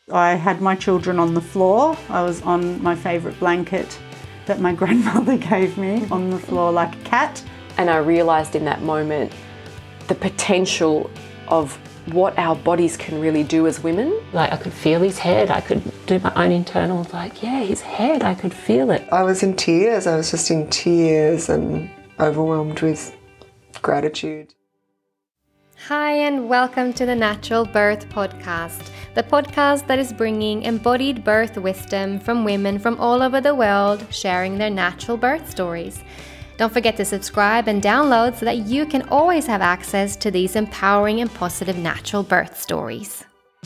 I had my children on the floor. I was on my favourite blanket that my grandmother gave me on the floor like a cat. And I realised in that moment the potential of what our bodies can really do as women. Like I could feel his head, I could do my own internal, like, yeah, his head, I could feel it. I was in tears, I was just in tears and overwhelmed with gratitude. Hi and welcome to the Natural Birth Podcast, the podcast that is bringing embodied birth wisdom from women from all over the world sharing their natural birth stories. Don't forget to subscribe and download so that you can always have access to these empowering and positive natural birth stories.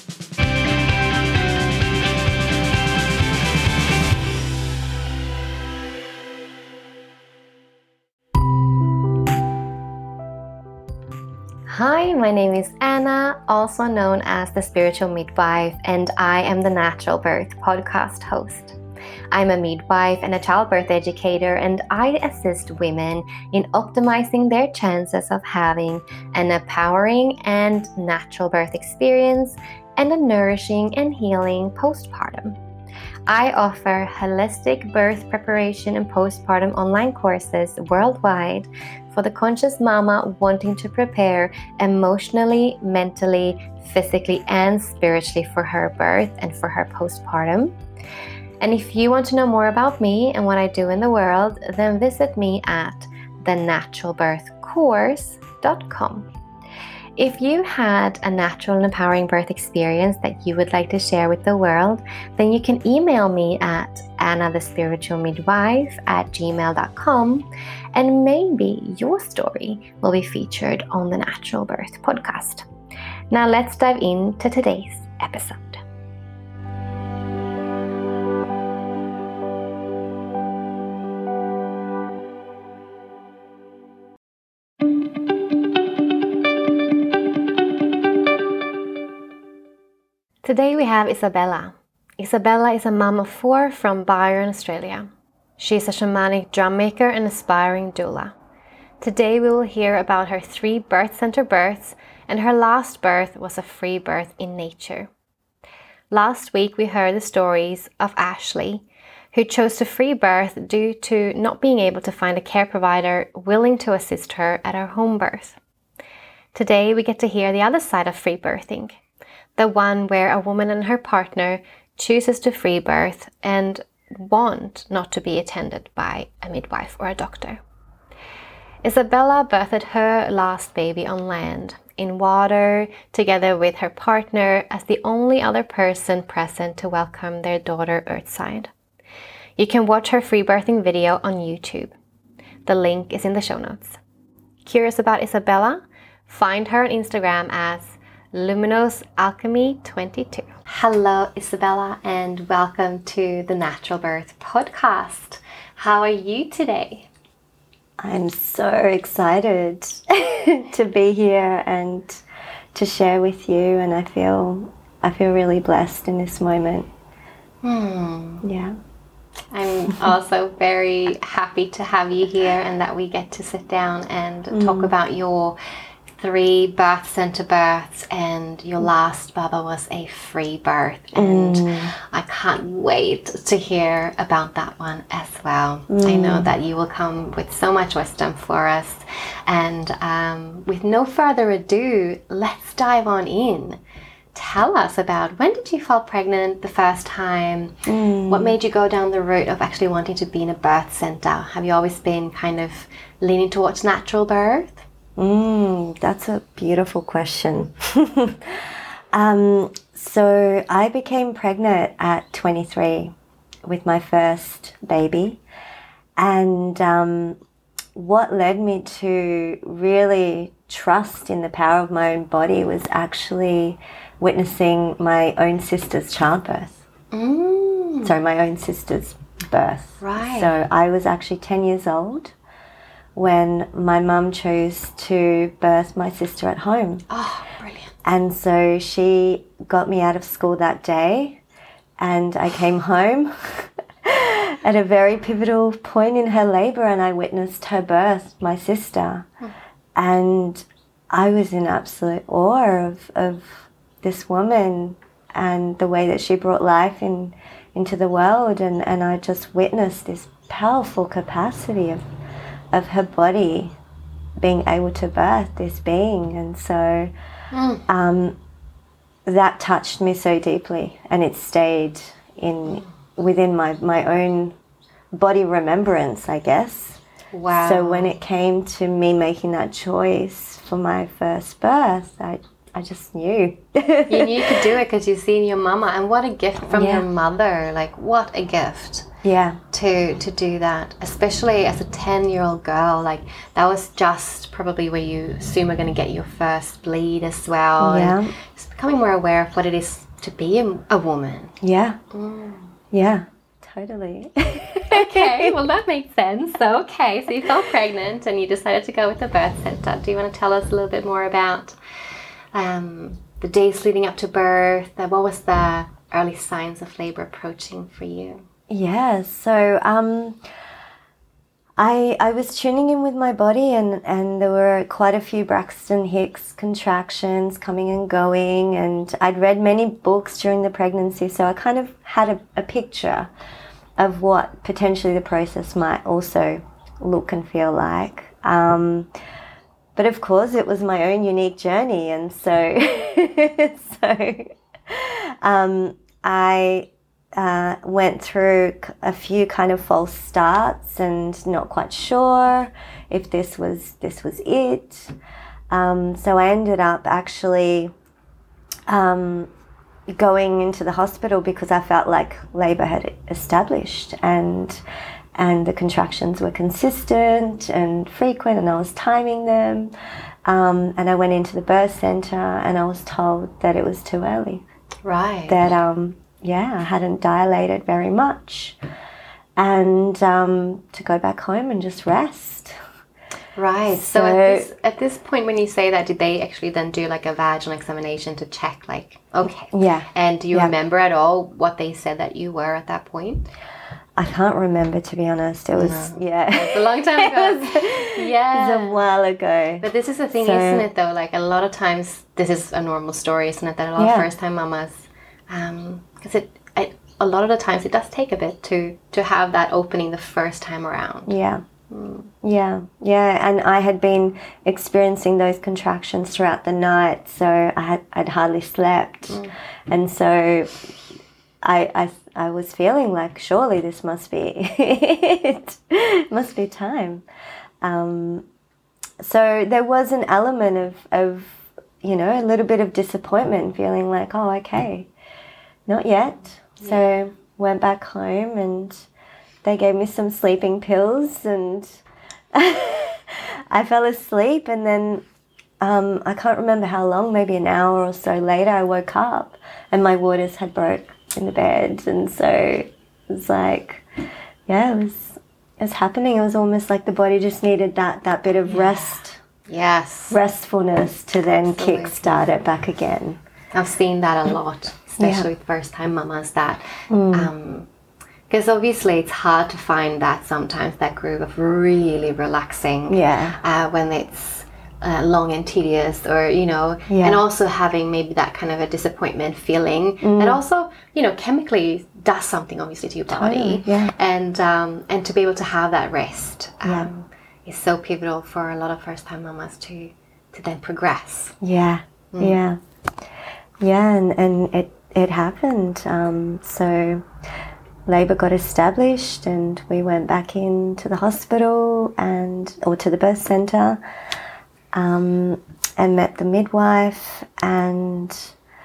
Hi, my name is Anna, also known as the Spiritual Midwife, and I am the Natural Birth Podcast host. I'm a midwife and a childbirth educator, and I assist women in optimizing their chances of having an empowering and natural birth experience and a nourishing and healing postpartum. I offer holistic birth preparation and postpartum online courses worldwide for the conscious mama wanting to prepare emotionally, mentally, physically, and spiritually for her birth and for her postpartum. And if you want to know more about me and what I do in the world, then visit me at thenaturalbirthcourse.com. If you had a natural and empowering birth experience that you would like to share with the world, then you can email me at annathespiritualmidwife@gmail.com, and maybe your story will be featured on the Natural Birth Podcast. Now let's dive into today's episode. Today we have Isabella. Isabella is a mom of 4 from Byron, Australia. She is a shamanic drum maker and aspiring doula. Today we will hear about her 3 birth center births, and her last birth was a free birth in nature. Last week we heard the stories of Ashley, who chose to free birth due to not being able to find a care provider willing to assist her at her home birth. Today we get to hear the other side of free birthing, the one where a woman and her partner chooses to free birth and want not to be attended by a midwife or a doctor. Isabella birthed her last baby on land, in water, together with her partner as the only other person present to welcome their daughter earthside. You can watch her free birthing video on YouTube. The link is in the show notes. Curious about Isabella? Find her on Instagram as Luminous Alchemy 22. Hello, Isabella, and welcome to the Natural Birth Podcast. How are you today? I'm so excited to be here and to share with you, and I feel really blessed in this moment. Yeah. I'm also very happy to have you here and that we get to sit down and talk about your 3 birth center births, and your last Baba was a free birth, and I can't wait to hear about that one as well. I know that you will come with so much wisdom for us, and with no further ado, let's dive on in. Tell us about, when did you fall pregnant the first time? What made you go down the route of actually wanting to be in a birth center? Have you always been kind of leaning towards natural birth? That's a beautiful question. So I became pregnant at 23 with my first baby, and what led me to really trust in the power of my own body was actually witnessing my own sister's childbirth. So my own sister's birth. Right. So I was actually 10 years old when my mum chose to birth my sister at home. Oh, brilliant. And so she got me out of school that day, and I came home at a very pivotal point in her labour, and I witnessed her birth, my sister. And I was in absolute awe of this woman and the way that she brought life into the world, and I just witnessed this powerful capacity of her body being able to birth this being. And so that touched me so deeply, and it stayed within my own body remembrance, I guess. Wow. So when it came to me making that choice for my first birth, I just knew. You knew you could do it because you've seen your mama, and what a gift from Yeah. your mother. Like, what a gift. Yeah. To do that, especially as a 10-year-old girl. Like, that was just probably where you assume are going to get your first bleed as well. Yeah. And just becoming more aware of what it is to be a woman. Yeah. Yeah. Totally. Okay, well, that makes sense. So, okay, so you fell pregnant and you decided to go with the birth center. Do you want to tell us a little bit more about the days leading up to birth? What was the early signs of labor approaching for you? Yeah, so I was tuning in with my body, and there were quite a few Braxton Hicks contractions coming and going, and I'd read many books during the pregnancy, so I kind of had a picture of what potentially the process might also look and feel like. But of course, it was my own unique journey, and so I went through a few kind of false starts and not quite sure if this was it. So I ended up actually going into the hospital because I felt like labour had established, and the contractions were consistent and frequent, and I was timing them. And I went into the birth centre, and I was told that it was too early. Right. That I hadn't dilated very much, and to go back home and just rest. Right. So at this point, when you say that, did they actually then do like a vaginal examination to check, like, okay? Yeah. And do you remember at all what they said that you were at that point? I can't remember, to be honest. It was It's a long time ago. Yeah. It was a while ago. But this is the thing, isn't it, though? Like, a lot of times, this is a normal story, isn't it? That a lot of first-time mamas, because a lot of the times it does take a bit to have that opening the first time around. Yeah. Yeah. And I had been experiencing those contractions throughout the night, so I'd hardly slept, and so I was feeling like, surely this must be it. Must be time. So there was an element of a little bit of disappointment, feeling like, oh, okay, not yet. So went back home, and they gave me some sleeping pills, and I fell asleep, and then I can't remember how long, maybe an hour or so later, I woke up and my waters had broke in the bed, and so it was like, it was happening. It was almost like the body just needed that bit of rest. Yes. Restfulness to then kickstart it back again. I've seen that a lot, especially with first-time mamas, that because obviously it's hard to find that sometimes, that groove of really relaxing when it's long and tedious, or and also having maybe that kind of a disappointment feeling that also chemically does something obviously to your body, and to be able to have that rest is so pivotal for a lot of first-time mamas to then progress. And it happened. So labour got established, and we went back into the hospital or to the birth centre, and met the midwife, and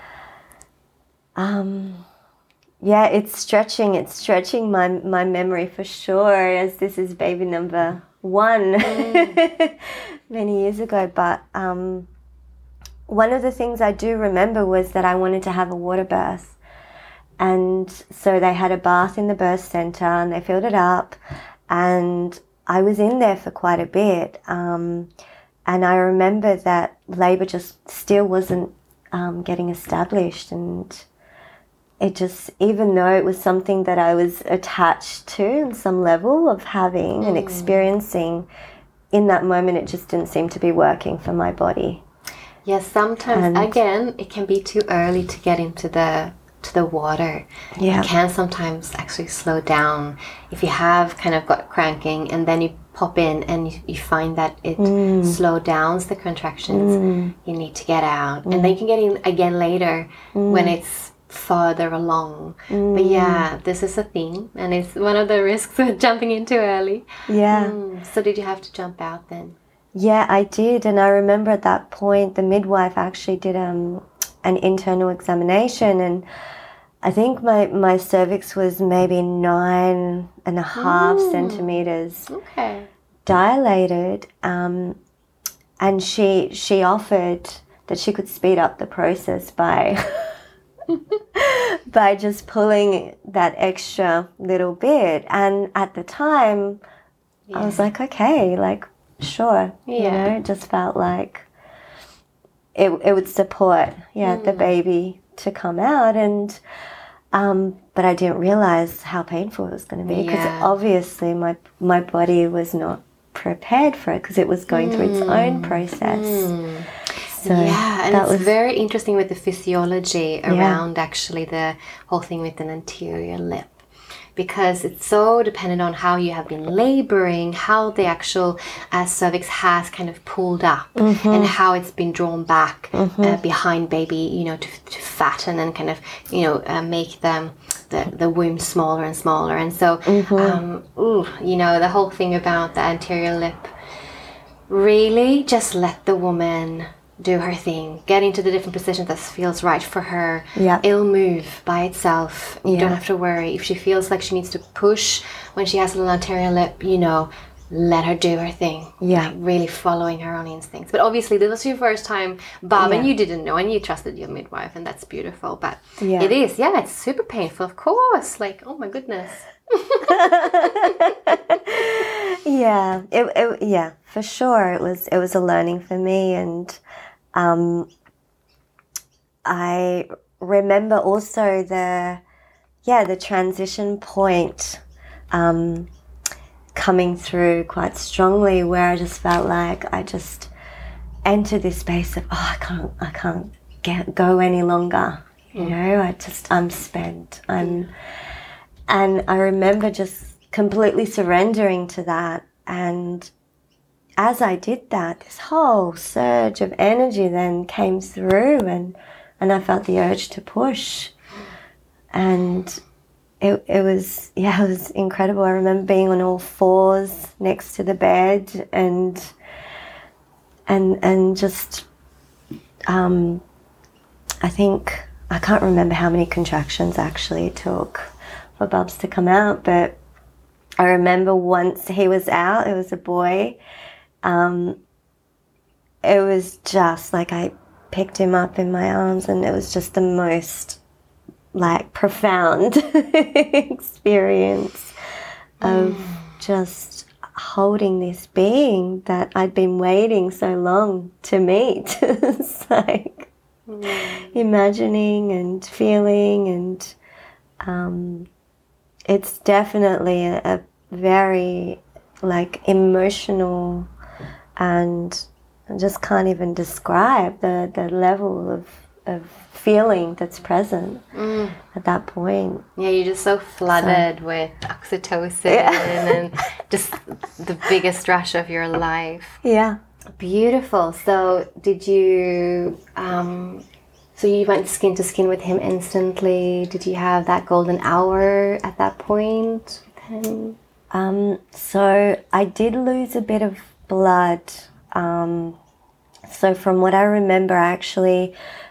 it's stretching my memory for sure, as this is baby number 1 many years ago. But one of the things I do remember was that I wanted to have a water birth. And so they had a bath in the birth centre, and they filled it up, and I was in there for quite a bit. And I remember that labour just still wasn't getting established, and it just, even though it was something that I was attached to in some level of having and experiencing, in that moment it just didn't seem to be working for my body. Yes, sometimes, again, it can be too early to get into the to the water. Yeah. It can sometimes actually slow down if you have kind of got cranking and then you pop in and you find that it slow downs the contractions. You need to get out, and then you can get in again later when it's farther along. But yeah, this is a theme, and it's one of the risks of jumping in too early. Yeah. So did you have to jump out then? Yeah, I did. And I remember at that point, the midwife actually did an internal examination, and I think my cervix was maybe 9.5 centimeters dilated. And she offered that she could speed up the process by by just pulling that extra little bit. And at the time, I was like, okay, like, sure. You know, it just felt like it would support the baby to come out. And but I didn't realize how painful it was going to be, because obviously my body was not prepared for it, because it was going through its own process. So and that it's was very interesting with the physiology around actually the whole thing with an anterior lip, because it's so dependent on how you have been laboring, how the actual cervix has kind of pulled up, and how it's been drawn back behind baby, you know, to fatten and kind of, you know, make the womb smaller and smaller. And so, you know, the whole thing about the anterior lip, really just let the woman do her thing, get into the different positions that feels right for her. It'll move by itself. You don't have to worry. If she feels like she needs to push when she has a little anterior lip, you know, let her do her thing. Like really following her own instincts. But obviously this was your first time, Bob, and you didn't know, and you trusted your midwife, and that's beautiful. But it is, it's super painful, of course. Like, oh my goodness. It for sure. It was a learning for me. And I remember also the transition point coming through quite strongly, where I just felt like I just entered this space of, I can't go any longer. You know, I'm spent. And I remember just completely surrendering to that. And as I did that, this whole surge of energy then came through, and I felt the urge to push. And it was incredible. I remember being on all fours next to the bed and just, I think, I can't remember how many contractions actually it took for Bubs to come out, but I remember once he was out, it was a boy. It was just like I picked him up in my arms, and it was just the most like profound experience of just holding this being that I'd been waiting so long to meet. It's like imagining and feeling, and it's definitely a very like emotional, and I just can't even describe the level of feeling that's present at that point. Yeah, you're just so flooded with oxytocin and just the biggest rush of your life. Yeah. Beautiful. So did you, so you went skin to skin with him instantly? Did you have that golden hour at that point with him? So I did lose a bit of blood. So from what I remember, actually,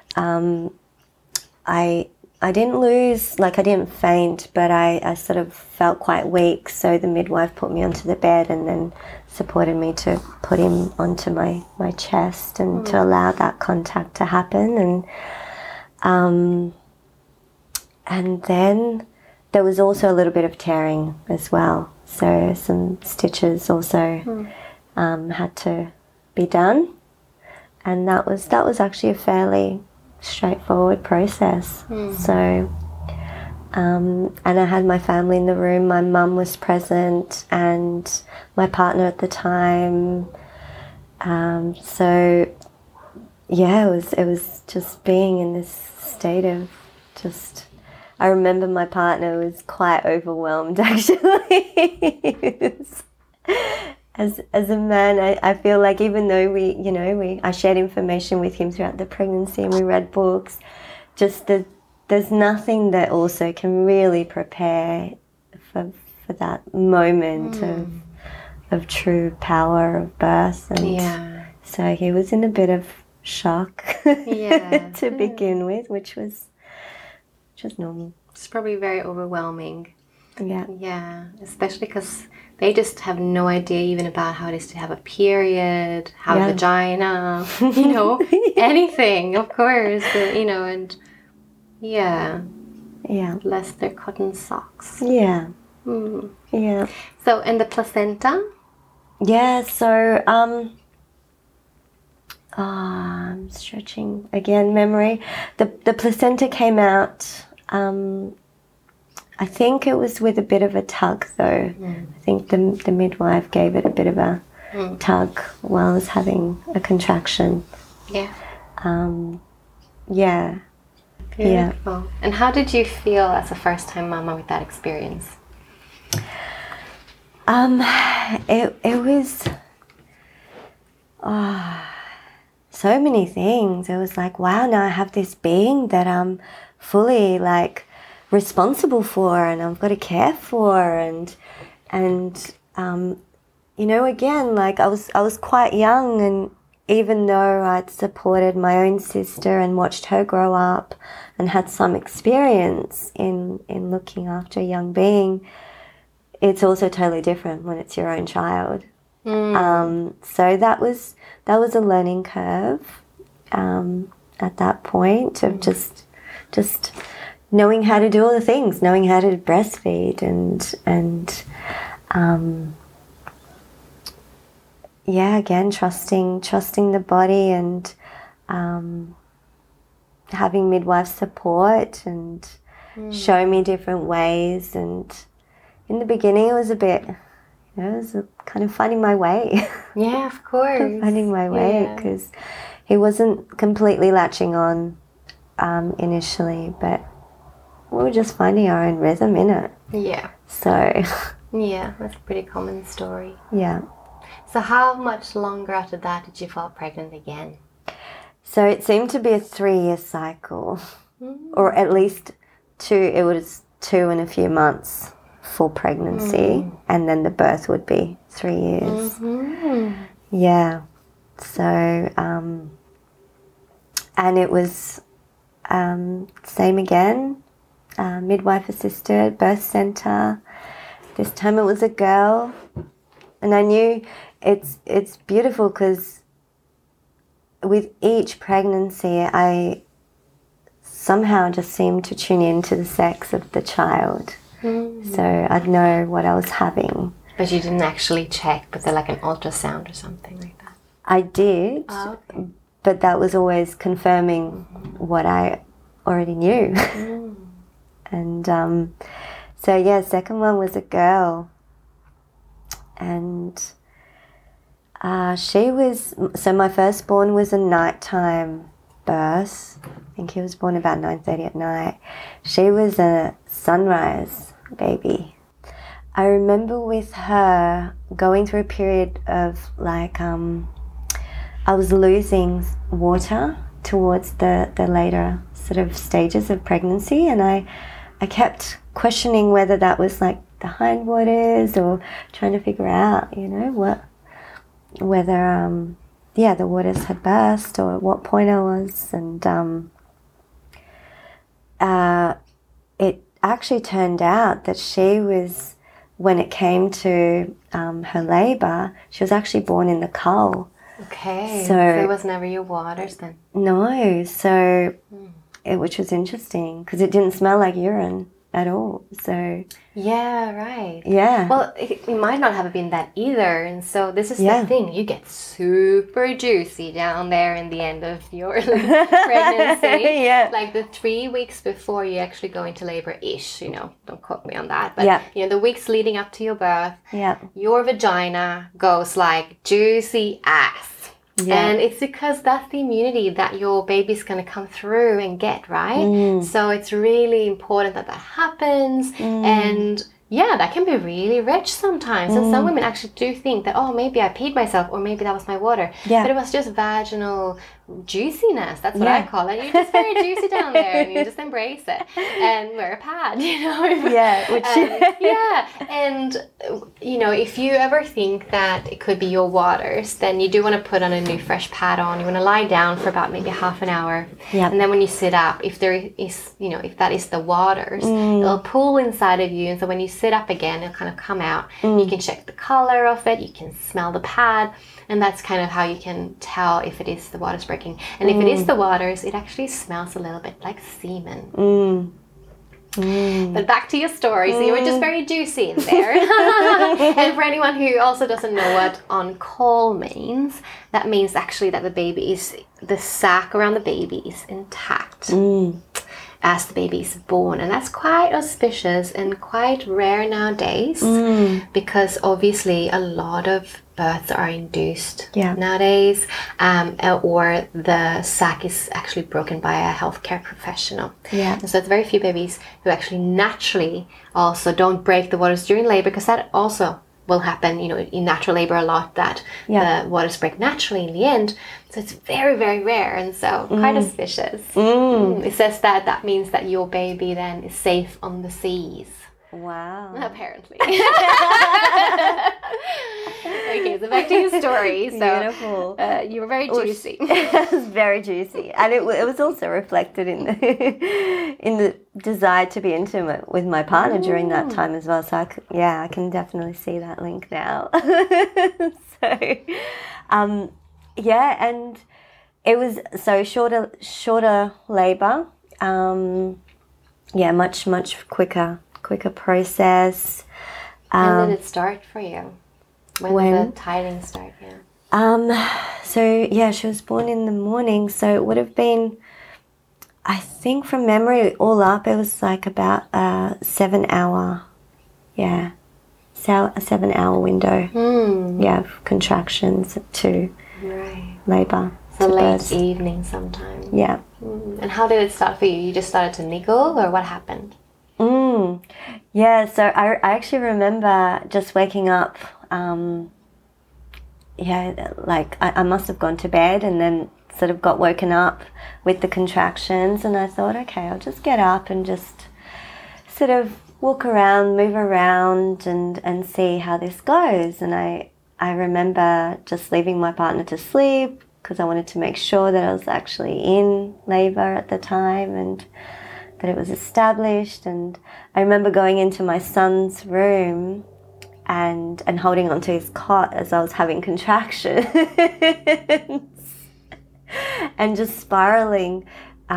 I didn't lose, like I didn't faint, but I sort of felt quite weak. So the midwife put me onto the bed and then supported me to put him onto my chest and to allow that contact to happen. And then there was also a little bit of tearing as well. So some stitches also had to be done. And that was actually a fairly straightforward process. So, and I had my family in the room. My mum was present and my partner at the time. So, yeah, it was just being in this state of just I remember my partner was quite overwhelmed actually. As a man, I feel like even though I shared information with him throughout the pregnancy and we read books, just there's nothing that also can really prepare for that moment of true power of birth. And so he was in a bit of shock to begin with, which was normal. It's probably very overwhelming. Yeah. Yeah, especially because they just have no idea even about how it is to have a period, have a vagina, anything, of course, and bless their cotton socks. Yeah. Yeah. So, and the placenta? Yeah, so, I'm stretching again, memory. The placenta came out, I think it was with a bit of a tug though. I think the midwife gave it a bit of a tug while I was having a contraction. Yeah. Yeah. Beautiful. And how did you feel as a first-time mama with that experience? It was so many things. It was like, wow, now I have this being that I'm fully like responsible for and I've got to care for and again, like I was quite young, and even though I'd supported my own sister and watched her grow up and had some experience in looking after a young being, it's also totally different when it's your own child. So that was a learning curve at that point of just knowing how to do all the things, knowing how to breastfeed and again, trusting the body and having midwife support and show me different ways. And in the beginning, it was a bit, it was kind of finding my way. Yeah, of course. Finding my way, because he wasn't completely latching on initially, but we were just finding our own rhythm in it. Yeah. So. Yeah, that's a pretty common story. Yeah. So how much longer after that did you fall pregnant again? So it seemed to be a 3-year cycle, or at least 2. It was 2 and a few months for pregnancy, and then the birth would be 3 years. Yeah. So, and it was same again, midwife assisted, birth center. This time it was a girl, and I knew it's beautiful because with each pregnancy I somehow just seemed to tune into the sex of the child. So I'd know what I was having. But you didn't actually check, but they're like an ultrasound or something like that? I did, but that was always confirming what I already knew. And second one was a girl. And my firstborn was a nighttime birth. I think he was born about 9:30 at night. She was a sunrise baby. I remember with her going through a period of like, I was losing water towards the later sort of stages of pregnancy, and I kept questioning whether that was like the hindwaters or trying to figure out, whether the waters had burst or at what point I was. And it actually turned out that she was, when it came to her labour, she was actually born in the cull. Okay, so it was never your waters then? No, so which was interesting because it didn't smell like urine at all. So yeah, right. Yeah. Well, it might not have been that either, and so this is the thing. You get super juicy down there in the end of your pregnancy. Yeah. Like the 3 weeks before you actually go into labor-ish. Don't quote me on that, but the weeks leading up to your birth. Yeah. Your vagina goes like juicy ass. And it's because that's the immunity that your baby's going to come through and get, right? So it's really important that happens. And yeah, that can be really rich sometimes. And some women actually do think that, oh, maybe I peed myself, or maybe that was my water. But it was just vaginal juiciness. That's what I call it. You're just very juicy down there, and you just embrace it and wear a pad, you know. And you know, if you ever think that it could be your waters, then you do want to put on a new fresh pad on. You want to lie down for about maybe half an hour, and then when you sit up, if there is, you know, if that is the waters, it'll pull inside of you, and so when you sit up again, it'll kind of come out. You can check the color of it, you can smell the pad, and that's kind of how you can tell if it is the waters breaking. And if it is the waters, it actually smells a little bit like semen. But back to your story. So you were just very juicy in there. And for anyone who also doesn't know what on call means, that means actually that the sac around the baby is intact as the baby is born. And that's quite auspicious and quite rare nowadays, because obviously a lot of births are induced nowadays, or the sac is actually broken by a healthcare professional. And so it's very few babies who actually naturally also don't break the waters during labor, because that also will happen, you know, in natural labor a lot, that the waters break naturally in the end. So it's very, very rare, and so quite auspicious. It says that means that your baby then is safe on the seas. Wow. Apparently. Okay, so back to your story. So, beautiful. You were very juicy. It was very juicy, and it was also reflected in the desire to be intimate with my partner during that time as well. So I can definitely see that link now. So, and it was so shorter labor. Much quicker process. When did it start for you? When did the tidings start? So she was born in the morning, so it would have been, I think from memory, all up, it was like about a 7 hour, a 7 hour window. Of contractions to labor. So late evening sometime. And how did it start for you? You just started to niggle, or what happened? So I actually remember just waking up, like I must have gone to bed and then sort of got woken up with the contractions, and I thought, okay, I'll just get up and just sort of walk around, move around and see how this goes. And I remember just leaving my partner to sleep because I wanted to make sure that I was actually in labour at the time and that it was established. And I remember going into my son's room and holding onto his cot as I was having contractions and just spiraling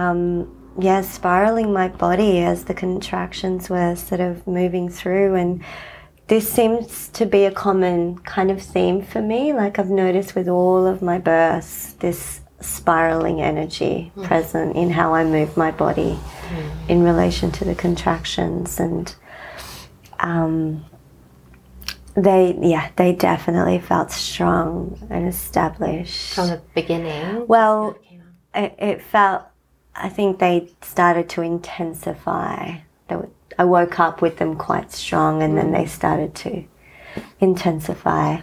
my body as the contractions were sort of moving through. And this seems to be a common kind of theme for me. Like I've noticed with all of my births, this spiraling energy present in how I move my body in relation to the contractions. And they definitely felt strong and established. From the beginning? Well, it felt, I think they started to intensify. I woke up with them quite strong, and then they started to intensify.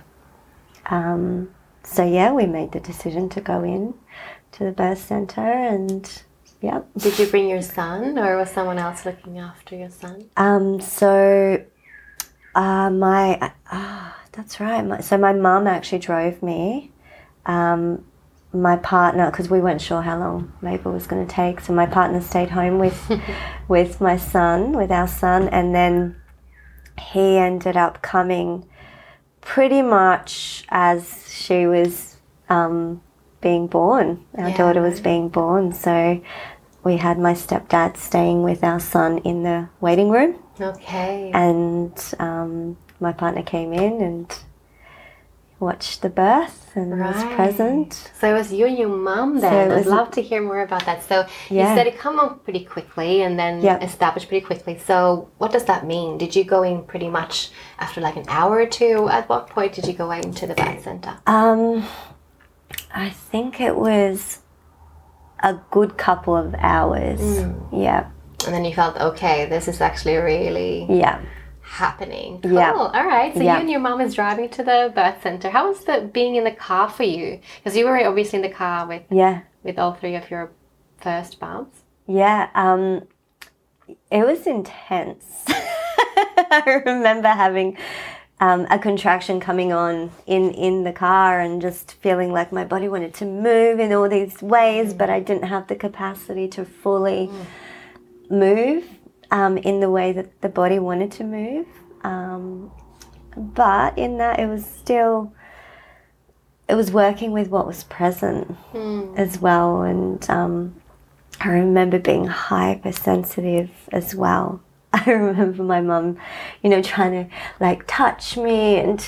We made the decision to go in to the birth centre, and Did you bring your son, or was someone else looking after your son? That's right. So my mum actually drove me. My partner, because we weren't sure how long labour was going to take, so my partner stayed home with our son, and then he ended up coming pretty much as she was being born. Our daughter was being born, so we had my stepdad staying with our son in the waiting room. Okay. And my partner came in and watched the birth and was present. So it was you and your mum then. I'd love to hear more about that. So you said it came on pretty quickly and then established pretty quickly. So what does that mean? Did you go in pretty much after like an hour or two? At what point did you go into the birth centre? I think it was a good couple of hours. Yeah. And then you felt, okay, this is actually really Yeah. happening. Cool. Yeah. All right. So Yeah. you and your mom is driving to the birth center. How was the being in the car for you? Because you were obviously in the car Yeah. with all three of your first bumps. Yeah. It was intense. I remember having a contraction coming on in the car and just feeling like my body wanted to move in all these ways, but I didn't have the capacity to fully move in the way that the body wanted to move. But in that, it was working with what was present as well. And I remember being hypersensitive as well. I remember my mum, trying to like touch me and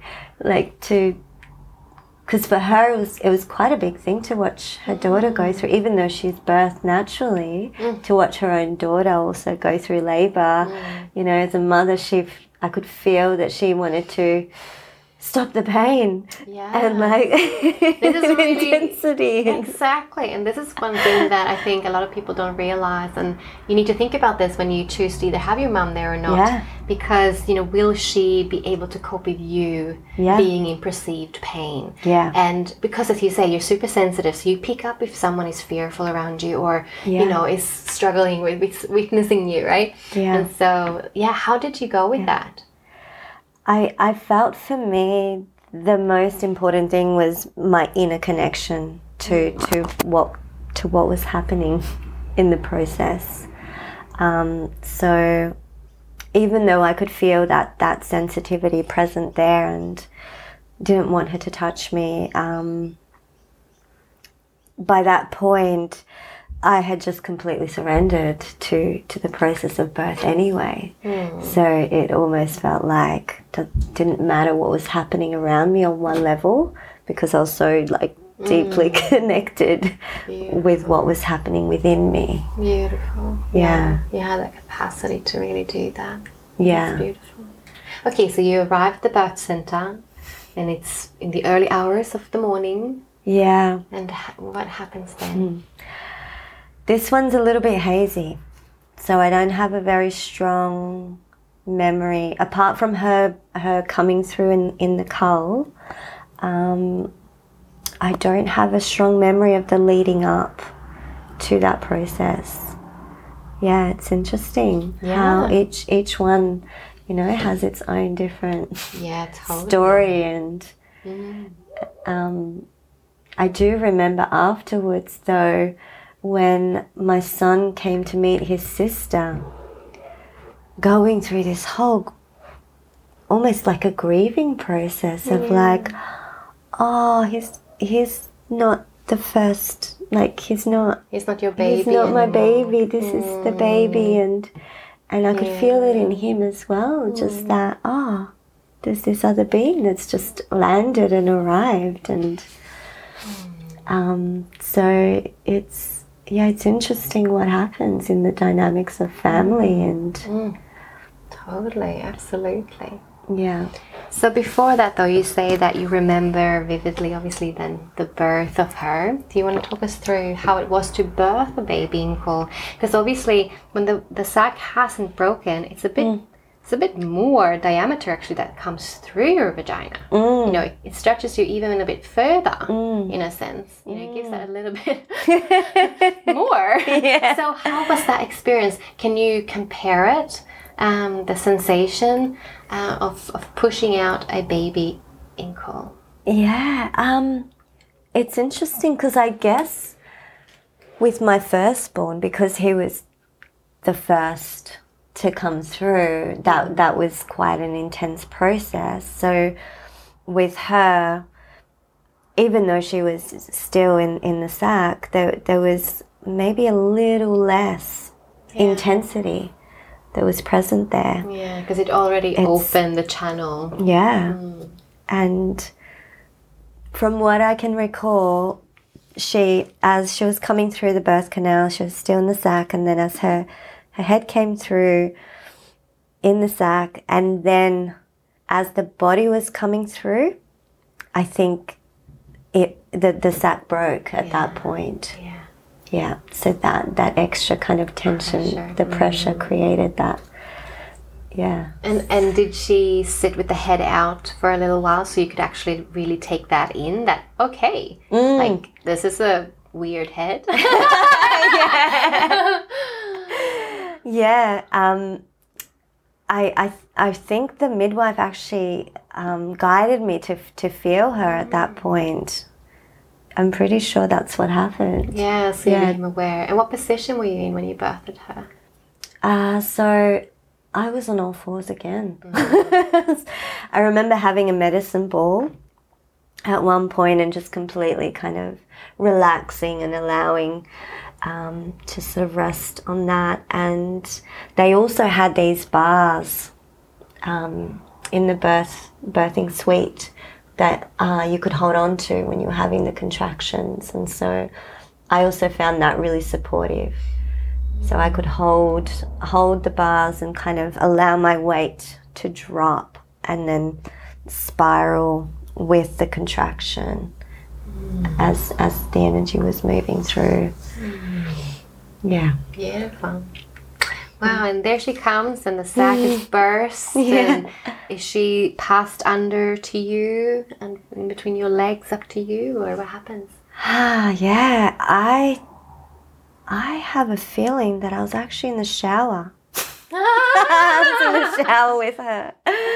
because for her it was quite a big thing to watch her daughter go through, even though she's birthed naturally, to watch her own daughter also go through labour. As a mother, I could feel that she wanted to stop the pain and This is really intensity. exactly, and this is one thing that I think a lot of people don't realize, and you need to think about this when you choose to either have your mom there or not, because will she be able to cope with you being in perceived pain? And because, as you say, you're super sensitive, so you pick up if someone is fearful around you or is struggling with witnessing you, right? And so how did you go with that? I felt for me the most important thing was my inner connection to what was happening in the process. So even though I could feel that sensitivity present there and didn't want her to touch me, by that point I had just completely surrendered to the process of birth anyway. So it almost felt like it didn't matter what was happening around me on one level, because I was so deeply connected with what was happening within me. Beautiful. Yeah. You had that capacity to really do that. Yeah. That's beautiful. Okay, so you arrive at the birth center and it's in the early hours of the morning. Yeah. And what happens then? This one's a little bit hazy, so I don't have a very strong memory apart from her coming through in the cull. I don't have a strong memory of the leading up to that process. Yeah, it's interesting how each one, has its own different story, and I do remember afterwards though, when my son came to meet his sister, going through this whole, almost like a grieving process of he's not the first, he's not your baby. He's not my baby. This is the baby, and I could feel it in him as well. Just that there's this other being that's just landed and arrived, and so it's interesting what happens in the dynamics of family and Totally, absolutely. Yeah. So before that though, you say that you remember vividly, obviously, then the birth of her. Do you want to talk us through how it was to birth a baby in Cole? Because obviously when the sac hasn't broken, it's a bit more diameter actually that comes through your vagina. It stretches you even a bit further in a sense. It gives that a little bit more. So how was that experience? Can you compare it? The sensation of pushing out a baby in Cole? Yeah, it's interesting because I guess with my firstborn, because he was the first to come through, that was quite an intense process. So with her, even though she was still in the sac, there was maybe a little less intensity that was present there. Yeah, because it already opened the channel. Yeah. And from what I can recall, as she was coming through the birth canal, she was still in the sac, and then as her head came through in the sac, and then as the body was coming through, I think the sac broke at that point. Yeah, so that extra kind of tension, the pressure created that. Yeah. And did she sit with the head out for a little while so you could actually really take that in? That, okay, like this is a weird head. Yeah. I think the midwife actually guided me to feel her at that point. I'm pretty sure that's what happened. Yeah, so you became aware. And what position were you in when you birthed her? So I was on all fours again. I remember having a medicine ball at one point and just completely kind of relaxing and allowing to sort of rest on that. And they also had these bars in the birthing suite that you could hold on to when you were having the contractions. And so I also found that really supportive. So I could hold the bars and kind of allow my weight to drop and then spiral with the contraction as the energy was moving through. Yeah. Beautiful. Wow, and there she comes and the sac is burst. And is she passed under to you and in between your legs up to you, or what happens? Yeah, I have a feeling that I was actually in the shower. I was in the shower with her.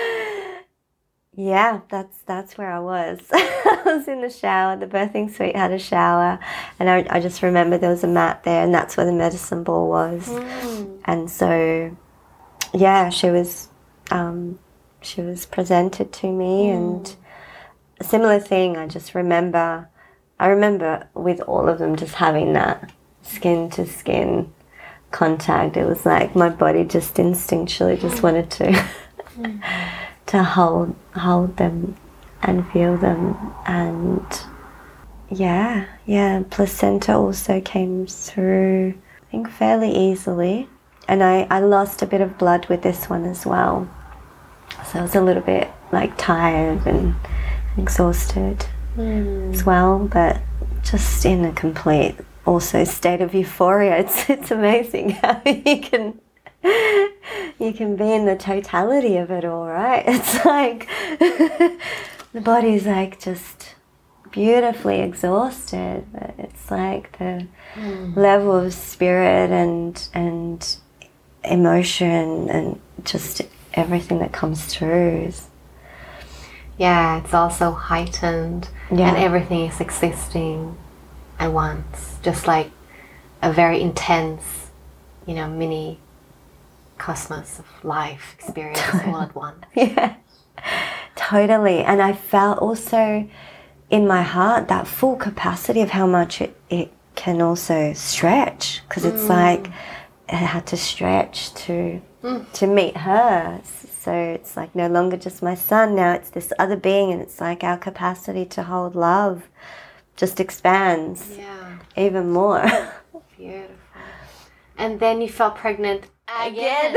Yeah, that's where I was. I was in the shower. The birthing suite had a shower, and I just remember there was a mat there, and that's where the medicine ball was. And so, yeah, she was presented to me, and a similar thing. I remember with all of them just having that skin to skin contact. It was like my body just instinctually just wanted to hold them and feel them. And yeah, placenta also came through, I think, fairly easily. And I lost a bit of blood with this one as well. So I was a little bit like tired and exhausted as well, but just in a complete also state of euphoria. It's amazing how you can be in the totality of it all, right? It's like the body's like just beautifully exhausted, but it's like the level of spirit and emotion and just everything that comes through is, yeah, it's also heightened, and everything is existing at once, just like a very intense, mini cosmos of life experience all at once. Yeah, totally. And I felt also in my heart that full capacity of how much it can also stretch, because it's like it had to stretch to meet her. So it's like no longer just my son, now it's this other being, and it's like our capacity to hold love just expands even more. Beautiful. And then you felt pregnant again.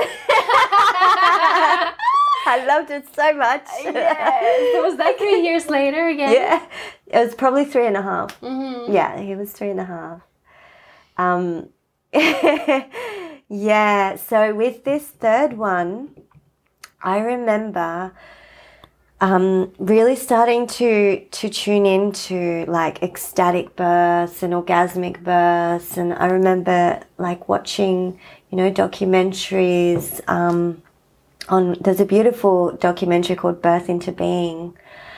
I loved it so much. Yes. So was that 3 years later again? Yeah, it was probably 3.5. Yeah, he was 3.5. Yeah, so with this third one, I remember really starting to tune into like ecstatic births and orgasmic births. And I remember like watching, documentaries there's a beautiful documentary called Birth into Being,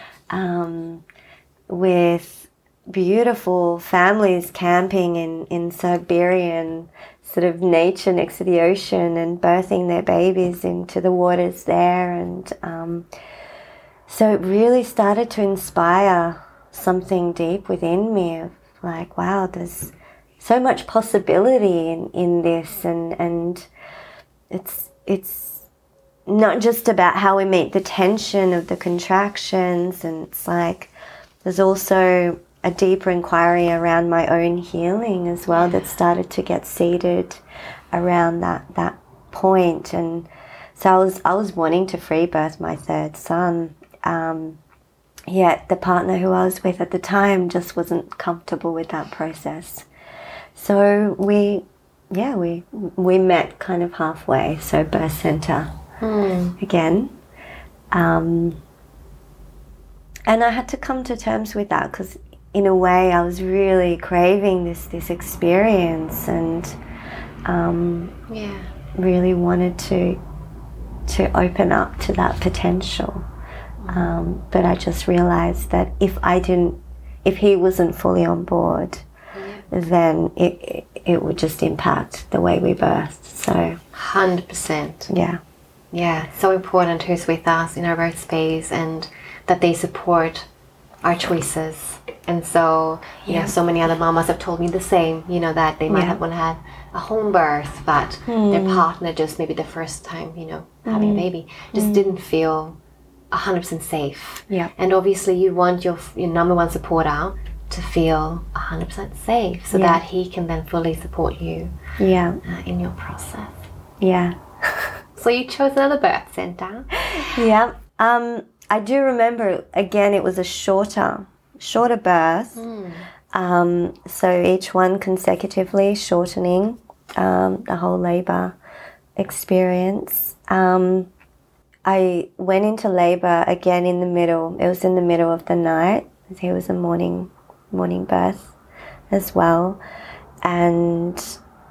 with beautiful families camping in Siberian sort of nature next to the ocean and birthing their babies into the waters there. And so it really started to inspire something deep within me of like, wow, there's so much possibility in this, and it's not just about how we meet the tension of the contractions, and it's like there's also a deeper inquiry around my own healing as well that started to get seeded around that point. And so I was wanting to free birth my third son yet the partner who I was with at the time just wasn't comfortable with that process. So we met kind of halfway, so birth center again. And I had to come to terms with that because in a way I was really craving this experience and really wanted to open up to that potential. But I just realized that if he wasn't fully on board, then it would just impact the way we birthed. So 100%. yeah. Yeah, so important who's with us in our birth space and that they support our choices. And so, you know, so many other mamas have told me the same, you know, that they might have want to have a home birth, but their partner just maybe the first time, you know, having a baby, just didn't feel 100% safe. Yeah. And obviously you want your number one supporter to feel 100% safe so that he can then fully support you in your process. Yeah. So you chose another birth center. Yeah. I do remember, again, it was a shorter birth. So each one consecutively shortening the whole labour experience. I went into labour again in the middle. It was in the middle of the night. It was a morning birth as well. And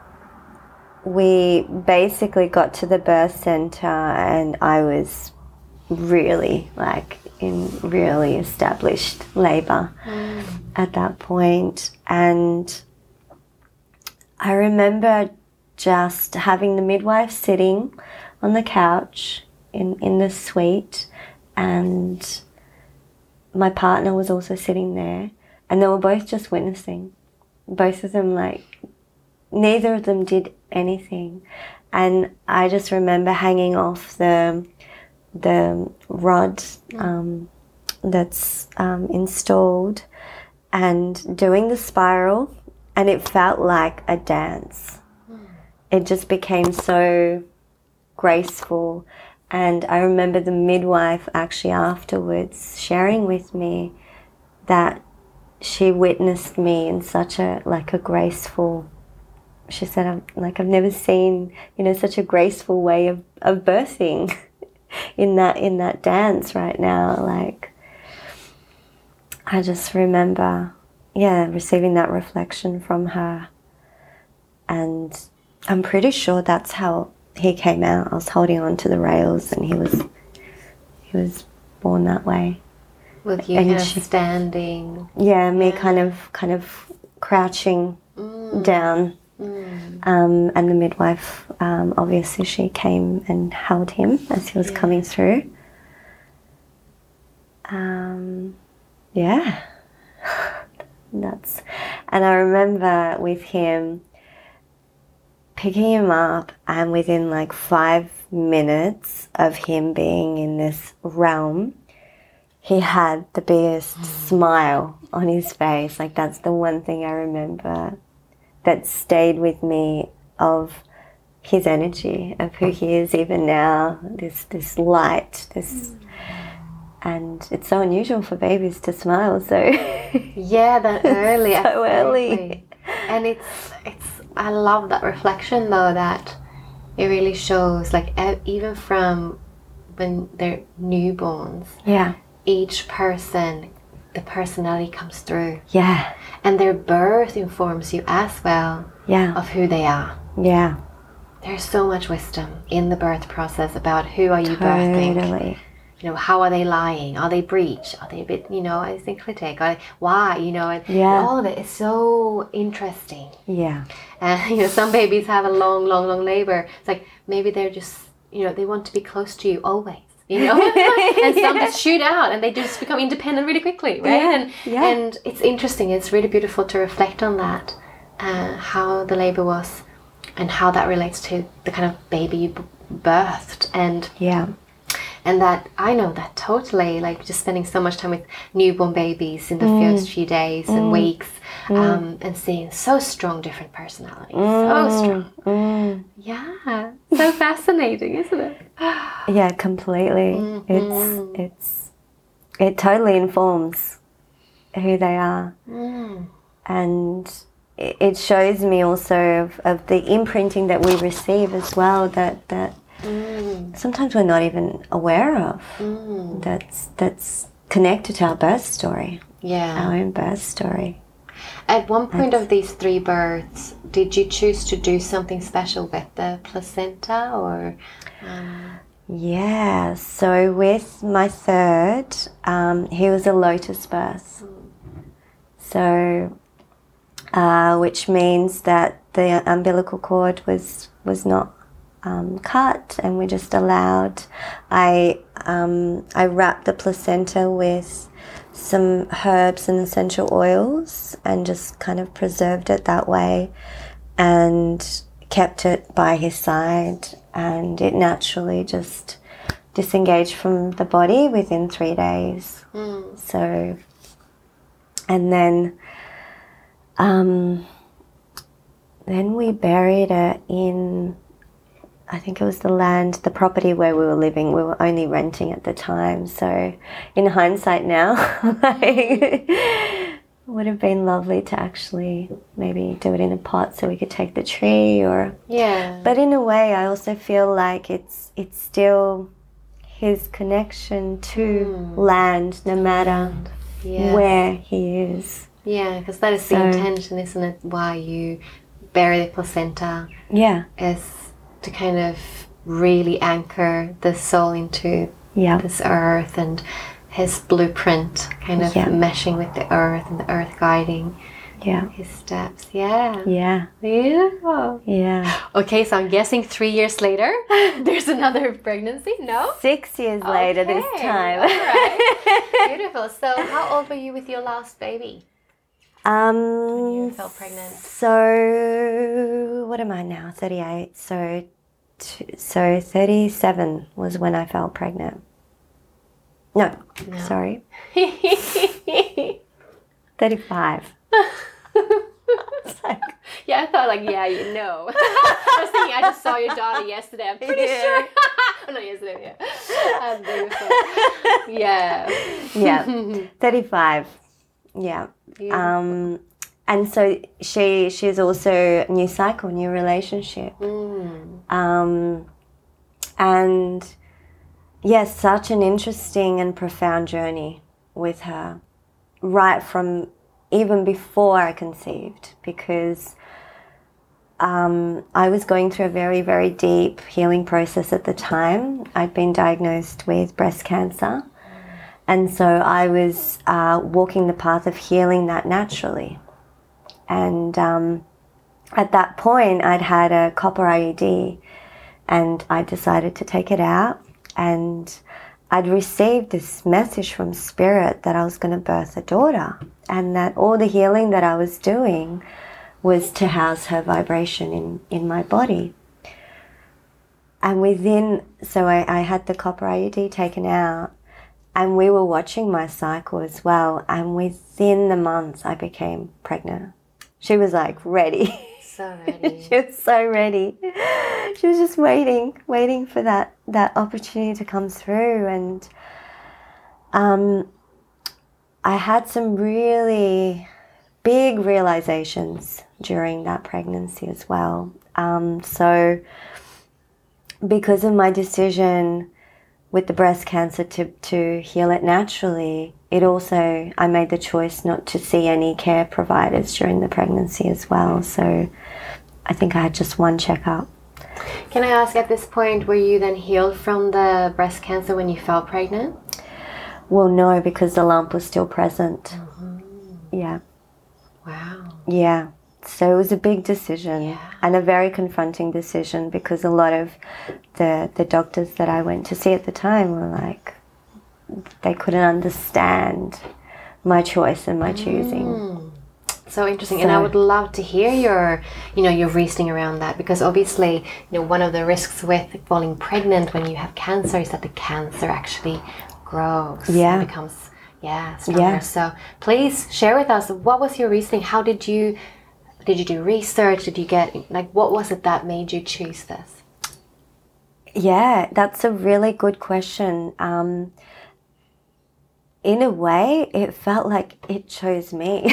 we basically got to the birth centre and I was really in really established labour at that point. And I remember just having the midwife sitting on the couch in the suite, and my partner was also sitting there, and they were both just witnessing. Both of them, neither of them did anything. And I just remember hanging off the rod that's installed and doing the spiral, and it felt like a dance. It just became so graceful. And I remember the midwife actually afterwards sharing with me that she witnessed me in such a graceful, she said, I've never seen, such a graceful way of birthing in that dance right now. I just remember, receiving that reflection from her. And I'm pretty sure that's how he came out. I was holding on to the rails and he was born that way. With you standing. Yeah, me kind of crouching down. And the midwife, obviously she came and held him as he was coming through. And I remember with him picking him up, and within 5 minutes of him being in this realm, he had the biggest smile on his face. That's the one thing I remember that stayed with me, of his energy, of who he is even now, this light, and it's so unusual for babies to smile, so that early. So early. And it's I love that reflection though, that it really shows even from when they're newborns, each person, the personality comes through, and their birth informs you as well of who they are. There's so much wisdom in the birth process about who are you birthing. How are they lying? Are they breech? Are they a bit, asynclitic? Why? All of it is so interesting. And, some babies have a long labor. It's maybe they're just, they want to be close to you always, and some just shoot out and they just become independent really quickly, right? And it's interesting. It's really beautiful to reflect on that, how the labor was and how that relates to the kind of baby you birthed. And that I know that totally, just spending so much time with newborn babies in the first few days and weeks, and seeing so strong different personalities, so strong. So fascinating, isn't it? Yeah, completely. It's it totally informs who they are. And it shows me also of the imprinting that we receive as well, that sometimes we're not even aware of. That's connected to our birth story, our own birth story. At one point of these 3 births, did you choose to do something special with the placenta, or? Yeah, so with my third, he was a lotus birth. So, which means that the umbilical cord was not cut, and we just allowed. I wrapped the placenta with some herbs and essential oils and just kind of preserved it that way, and kept it by his side, and it naturally just disengaged from the body within 3 days. So, and then we buried it in, I think it was the property where we were living. We were only renting at the time. So in hindsight now, it would have been lovely to actually maybe do it in a pot so we could take the tree, or... Yeah. But in a way, I also feel like it's still his connection to land, no matter where he is. Yeah, because that is the intention, isn't it? Why you bury the placenta. Yeah. Is to kind of really anchor the soul into this earth, and his blueprint kind of meshing with the earth, and the earth guiding his steps. Yeah. Beautiful. Yeah. Okay, so I'm guessing 3 years later, there's another pregnancy, no? 6 years later this time. All right. Beautiful. So how old were you with your last baby? When you fell pregnant? So, what am I now? 38. So 37 was when I fell pregnant. No. Sorry. 35. Yeah, I thought I was thinking I just saw your daughter yesterday. I'm pretty sure. Oh, not yesterday, yeah. 35. Yeah. And so she's also new cycle, new relationship. And yes, such an interesting and profound journey with her, right from even before I conceived, because I was going through a very, very deep healing process at the time. I'd been diagnosed with breast cancer. And so I was walking the path of healing that naturally. And at that point, I'd had a copper IUD, and I decided to take it out. And I'd received this message from Spirit that I was going to birth a daughter, and that all the healing that I was doing was to house her vibration in my body. And so I had the copper IUD taken out, and we were watching my cycle as well. And within the months, I became pregnant. She was like ready. So ready. She was so ready. She was just waiting for that opportunity to come through. And I had some really big realizations during that pregnancy as well. So because of my decision with the breast cancer to heal it naturally, I made the choice not to see any care providers during the pregnancy as well. So I think I had just one checkup. Can I ask, at this point, were you then healed from the breast cancer when you fell pregnant? Well, no, because the lump was still present. Yeah. Wow. Yeah. So it was a big decision, and a very confronting decision, because a lot of the doctors that I went to see at the time were like, they couldn't understand my choice and my choosing. So interesting. And I would love to hear your reasoning around that, because obviously, one of the risks with falling pregnant when you have cancer is that the cancer actually grows and becomes stronger. Yeah. So please share with us, what was your reasoning? How did you do research? Did you get, what was it that made you choose this? Yeah, that's a really good question. in a way, it felt like it chose me.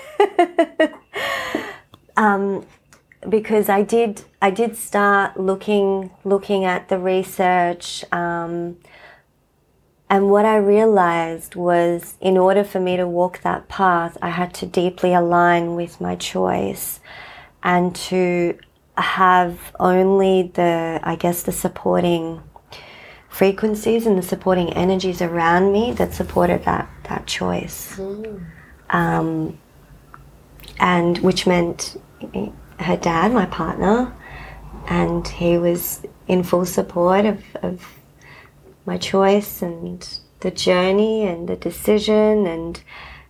Because I did start looking at the research, and what I realized was, in order for me to walk that path, I had to deeply align with my choice and to have only the supporting frequencies and the supporting energies around me that supported that choice. And which meant her dad, my partner, and he was in full support of my choice and the journey and the decision, and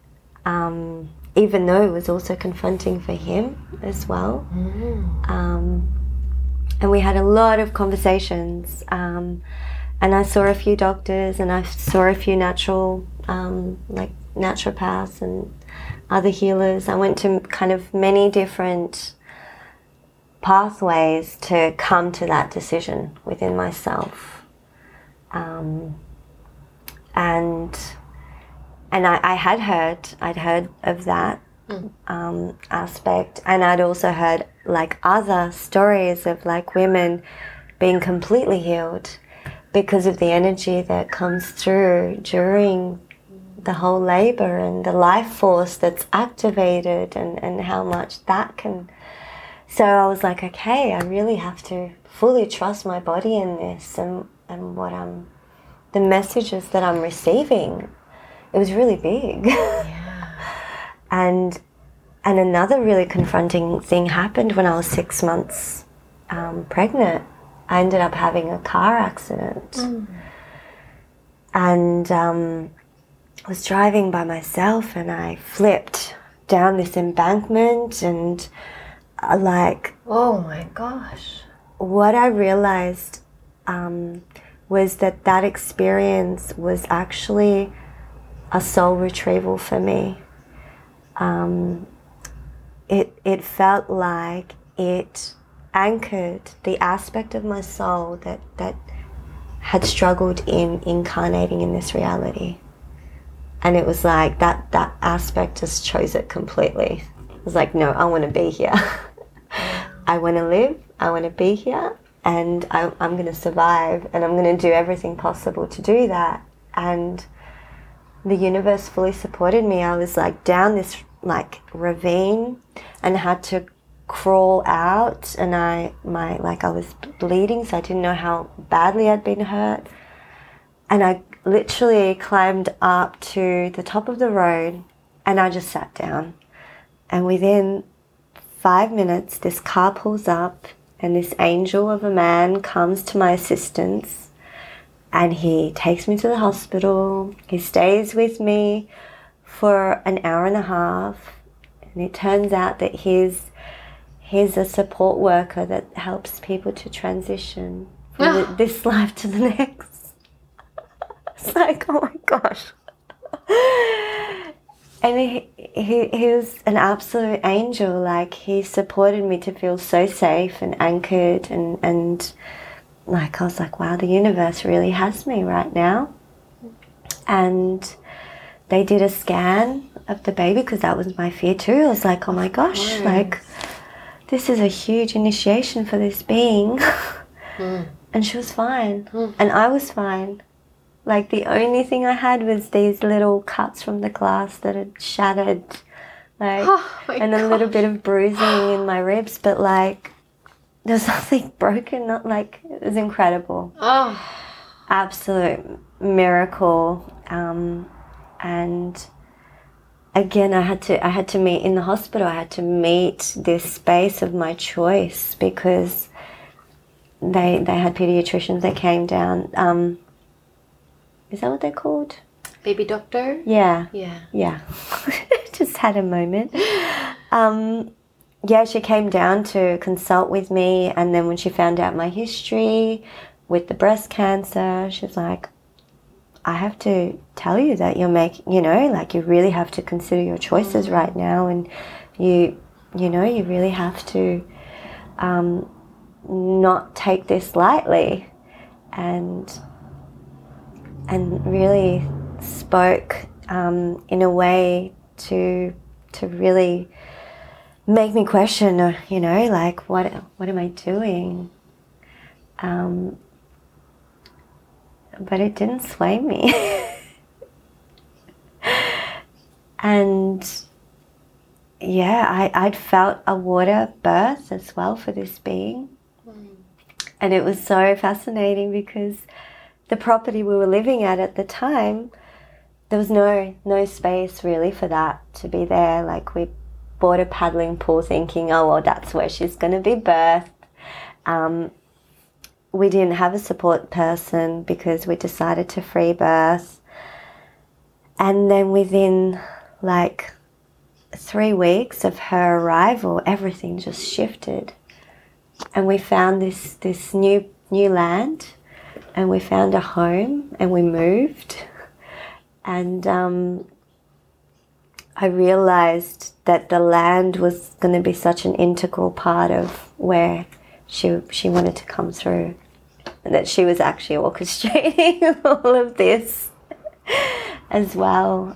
even though it was also confronting for him as well. And we had a lot of conversations, and I saw a few doctors, and I saw a few naturopaths and other healers. I went to kind of many different pathways to come to that decision within myself. And I'd heard of that aspect, and I'd also heard like other stories of like women being completely healed because of the energy that comes through during the whole labor and the life force that's activated, and how much that can. So I was like, okay, I really have to fully trust my body in this, and what the messages that I'm receiving. It was really big. And another really confronting thing happened when I was 6 months pregnant. I ended up having a car accident. And I was driving by myself, and I flipped down this embankment, and oh my gosh. What I realized was that experience was actually a soul retrieval for me. It felt like it anchored the aspect of my soul that had struggled in incarnating in this reality. And it was like that aspect just chose it completely. It was like, no, I want to be here. I want to live, I want to be here, and I'm going to survive, and I'm going to do everything possible to do that. And the universe fully supported me. I was like down this like ravine and had to crawl out, and I was bleeding, so I didn't know how badly I'd been hurt. And I literally climbed up to the top of the road, and I just sat down. And within 5 minutes, this car pulls up, and this angel of a man comes to my assistance, and he takes me to the hospital. He stays with me for an hour and a half, and it turns out that he's a support worker that helps people to transition from this life to the next. It's like, oh my gosh. And he was an absolute angel. Like, he supported me to feel so safe and anchored, and like I was like, wow, the universe really has me right now. And they did a scan of the baby, because that was my fear too. I was like, oh my gosh, like this is a huge initiation for this being. And she was fine, and I was fine. Like, the only thing I had was these little cuts from the glass that had shattered, like, and a little bit of bruising in my ribs, but like, there's nothing broken. Not like, it was incredible. Absolute miracle. And again, I had to meet in the hospital. I had to meet this space of my choice, because they had pediatricians that came down. Is that what they're called? Baby doctor? Yeah. Yeah. Just had a moment. Yeah, she came down to consult with me, and then when she found out my history with the breast cancer, she was like, I have to tell you that you're making, like, you really have to consider your choices right now, and you really have to not take this lightly. And really spoke in a way to really make me question, like what am I doing? But it didn't sway me. And yeah, I'd felt a water birth as well for this being. And it was so fascinating because the property we were living at the time, there was no space really for that to be there. Like, we bought a paddling pool thinking, oh, well, that's where she's going to be birthed. We didn't have a support person because we decided to free birth. And then within like 3 weeks of her arrival, everything just shifted. And we found this new land, and we found a home, and we moved. And I realized that the land was going to be such an integral part of where she wanted to come through, and that she was actually orchestrating all of this as well.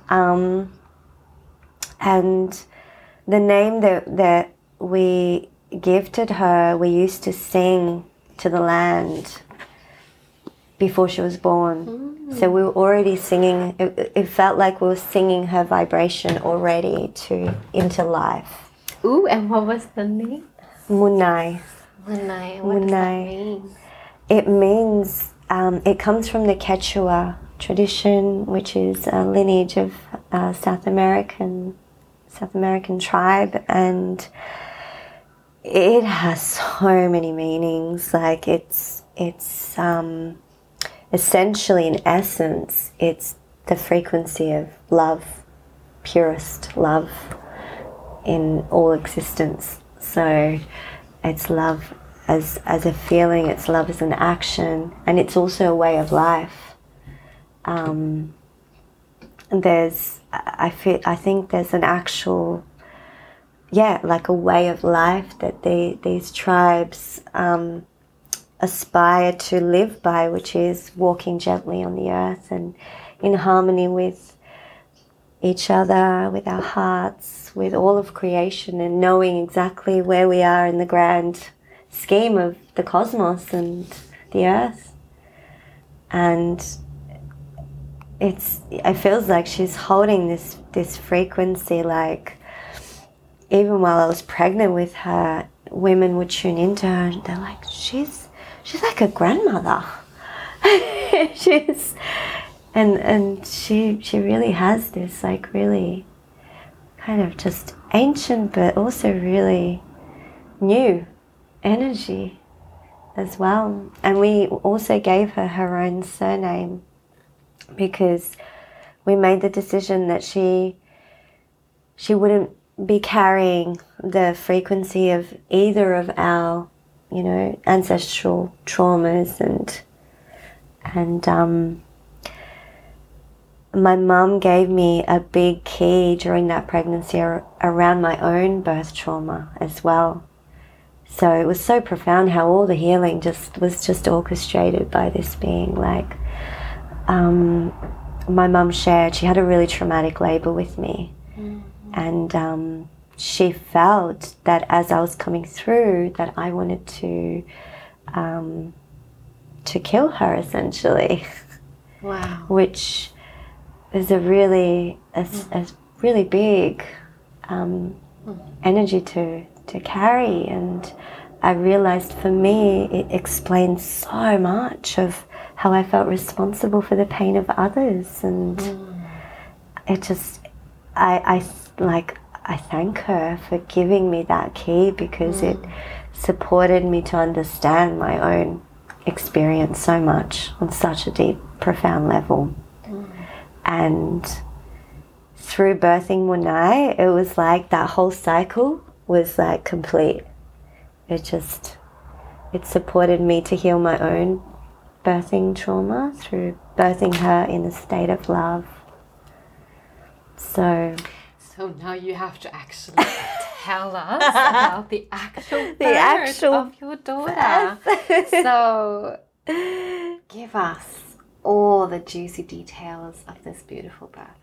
And the name that we gifted her, we used to sing to the land before she was born. So we were already singing. It felt like we were singing her vibration already into life. Ooh, and what was the name? Munai. Munai. What does that mean? It means, it comes from the Quechua tradition, which is a lineage of South American tribe, and it has so many meanings. Like, it's essentially, in essence, it's the frequency of love, purest love in all existence. So it's love as a feeling, it's love as an action, and it's also a way of life. I think there's an actual, like a way of life that these tribes aspire to live by, which is walking gently on the earth and in harmony with each other, with our hearts, with all of creation, and knowing exactly where we are in the grand scheme of the cosmos and the earth. And it feels like she's holding this frequency. Like, even while I was pregnant with her, women would tune into her and they're like, she's like a grandmother. And she really has this, like, really kind of just ancient but also really new energy as well. And we also gave her own surname because we made the decision that she wouldn't be carrying the frequency of either of our, ancestral traumas, and my mum gave me a big key during that pregnancy around my own birth trauma as well. So it was so profound how all the healing was orchestrated by this being. Like, my mum shared, she had a really traumatic labour with me. And she felt that as I was coming through, that I wanted to kill her, essentially. Wow. Which is a really big energy to carry. And I realized for me it explains so much of how I felt responsible for the pain of others. And it just, I thank her for giving me that key, because it supported me to understand my own experience so much on such a deep, profound level. And through birthing Munai, it was like that whole cycle was like complete. It supported me to heal my own birthing trauma through birthing her in a state of love. So now you have to actually tell us about the actual birth of your daughter. So give us all the juicy details of this beautiful birth.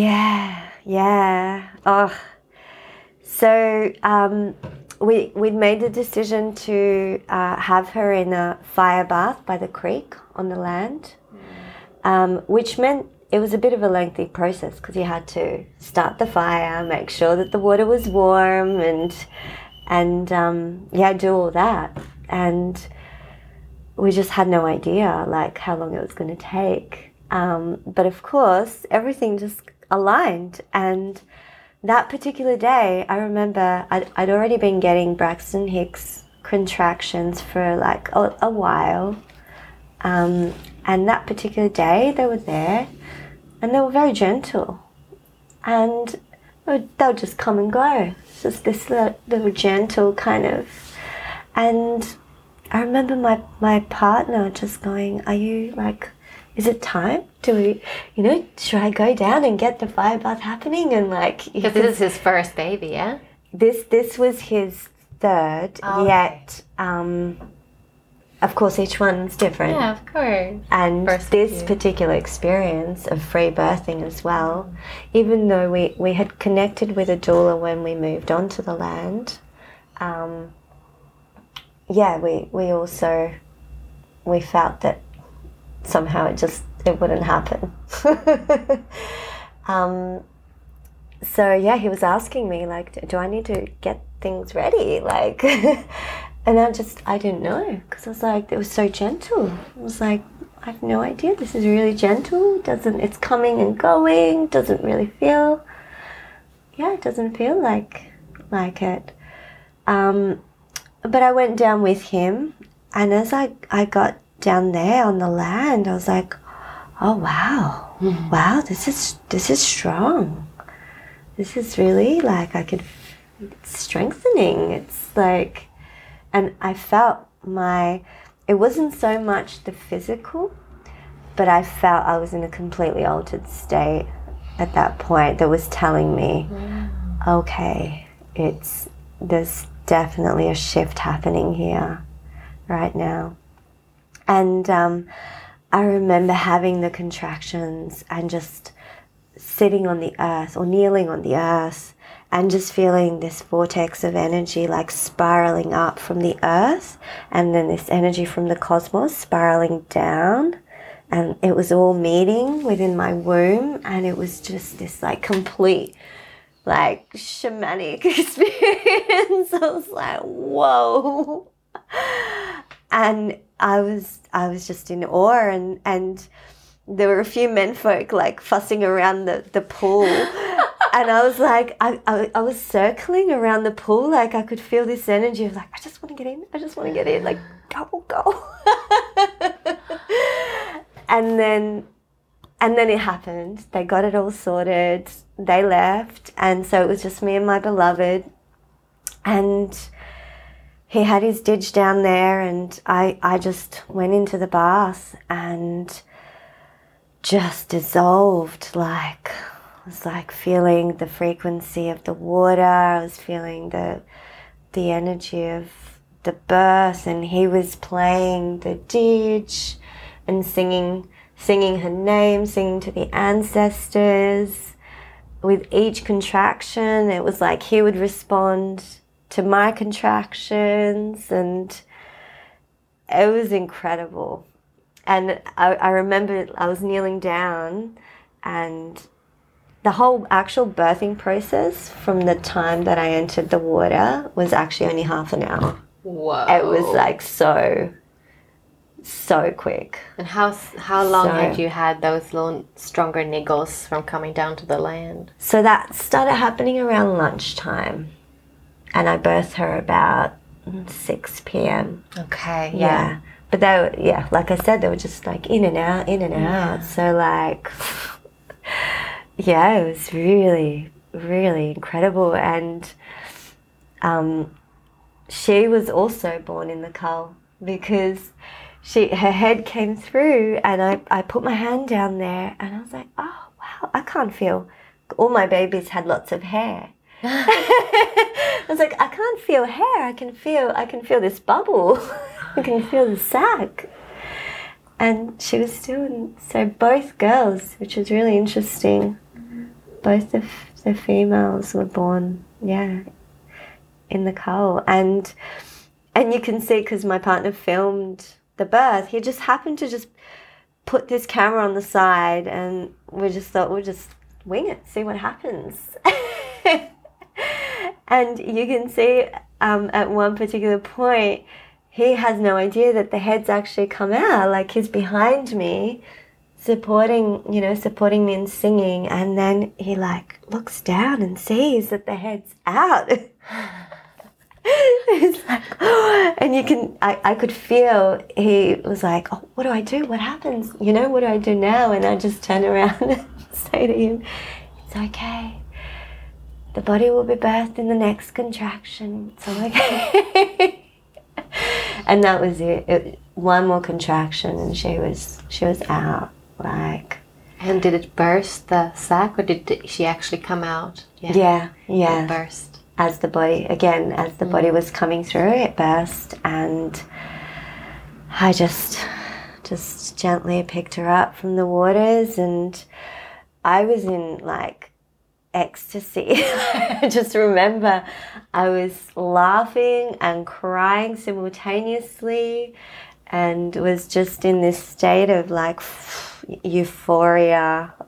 Yeah. Oh, so we'd made the decision to have her in a fire bath by the creek on the land, which meant it was a bit of a lengthy process because you had to start the fire, make sure that the water was warm, and do all that. And we just had no idea like how long it was going to take. But of course, everything just aligned. And that particular day, I remember I'd already been getting Braxton Hicks contractions for like a while. And that particular day, they were there and they were very gentle. And they'll just come and go. It's just this little gentle kind of. And I remember my partner just going, "Are you like, is it time? Do we, should I go down and get the fire bath happening?" And like, Because this is his first baby, yeah? This was his third, yet, of course, each one's different. Yeah, of course. And First this few. particular experience of free birthing as well, even though we had connected with a doula when we moved onto the land, we felt that somehow it wouldn't happen. So yeah, he was asking me like, do I need to get things ready? Like, and I didn't know, because I was like, it was so gentle. I was like, I have no idea. This is really gentle. It's coming and going. Doesn't really feel. Yeah, it doesn't feel like it. But I went down with him, and as I got down there on the land, I was like, oh wow, wow, this is strong. This is really like it's strengthening. It's like, and I felt it wasn't so much the physical, but I felt I was in a completely altered state at that point that was telling me, okay, there's definitely a shift happening here right now. And I remember having the contractions and just sitting on the earth or kneeling on the earth and just feeling this vortex of energy like spiraling up from the earth, and then this energy from the cosmos spiraling down, and it was all meeting within my womb, and it was just this like complete like shamanic experience. I was like, whoa. And I was just in awe, and there were a few menfolk like fussing around the pool, and I was like, I was circling around the pool, like I could feel this energy of like, I just want to get in, like go. And then it happened. They got it all sorted. They left, and so it was just me and my beloved, and he had his didge down there, and I just went into the bath and just dissolved. Like, I was like feeling the frequency of the water. I was feeling the energy of the birth, and he was playing the didge and singing her name, singing to the ancestors. With each contraction, it was like he would respond to my contractions, and it was incredible. And I remember I was kneeling down, and the whole actual birthing process from the time that I entered the water was actually only half an hour. Whoa. It was like so quick. And how long had you had those little stronger niggles from coming down to the land? So that started happening around lunchtime, and I birthed her about 6 p.m. Okay, Yeah. But they were, like I said, they were just like in and out. So like, yeah, it was really, really incredible. And she was also born in the cull, because her head came through, and I put my hand down there, and I was like, oh wow, I can't feel. All my babies had lots of hair. I was like, I can't feel hair. I can feel this bubble. I can feel the sac. And she was still, so both girls, which was really interesting. Both the females were born, in the cull. And you can see, because my partner filmed the birth, he just happened to just put this camera on the side, and we just thought we'll just wing it, see what happens. And you can see at one particular point, he has no idea that the head's actually come out. Like, he's behind me, supporting me and singing, and then he like looks down and sees that the head's out. He's like, oh, and I could feel he was like, oh, what do I do? What happens? What do I do now? And I just turn around and say to him, it's okay. The body will be birthed in the next contraction. It's all okay. And that was it. One more contraction and she was out. Like. And did it burst the sac, or did she actually come out? Yeah. It burst. As the body was coming through, it burst, and I just gently picked her up from the waters, and I was in like ecstasy. I just remember I was laughing and crying simultaneously, and was just in this state of like euphoria.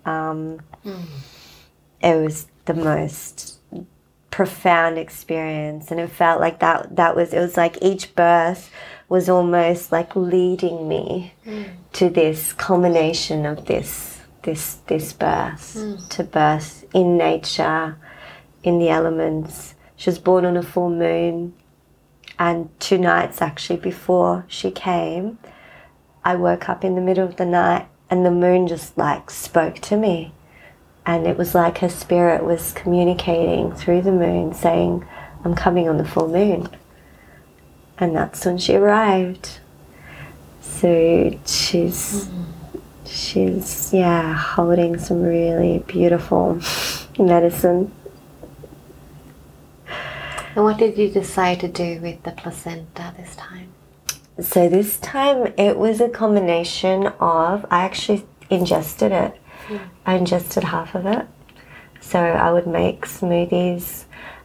It was the most profound experience, and it felt like it was like each birth was almost like leading me to this culmination of this birth, to birth in nature, in the elements. She was born on a full moon, and 2 nights actually before she came, I woke up in the middle of the night and the moon just like spoke to me. And it was like her spirit was communicating through the moon, saying, I'm coming on the full moon. And that's when she arrived. So she's holding some really beautiful medicine. And what did you decide to do with the placenta this time? So this time it was a combination of, I actually ingested it. I ingested half of it. So I would make smoothies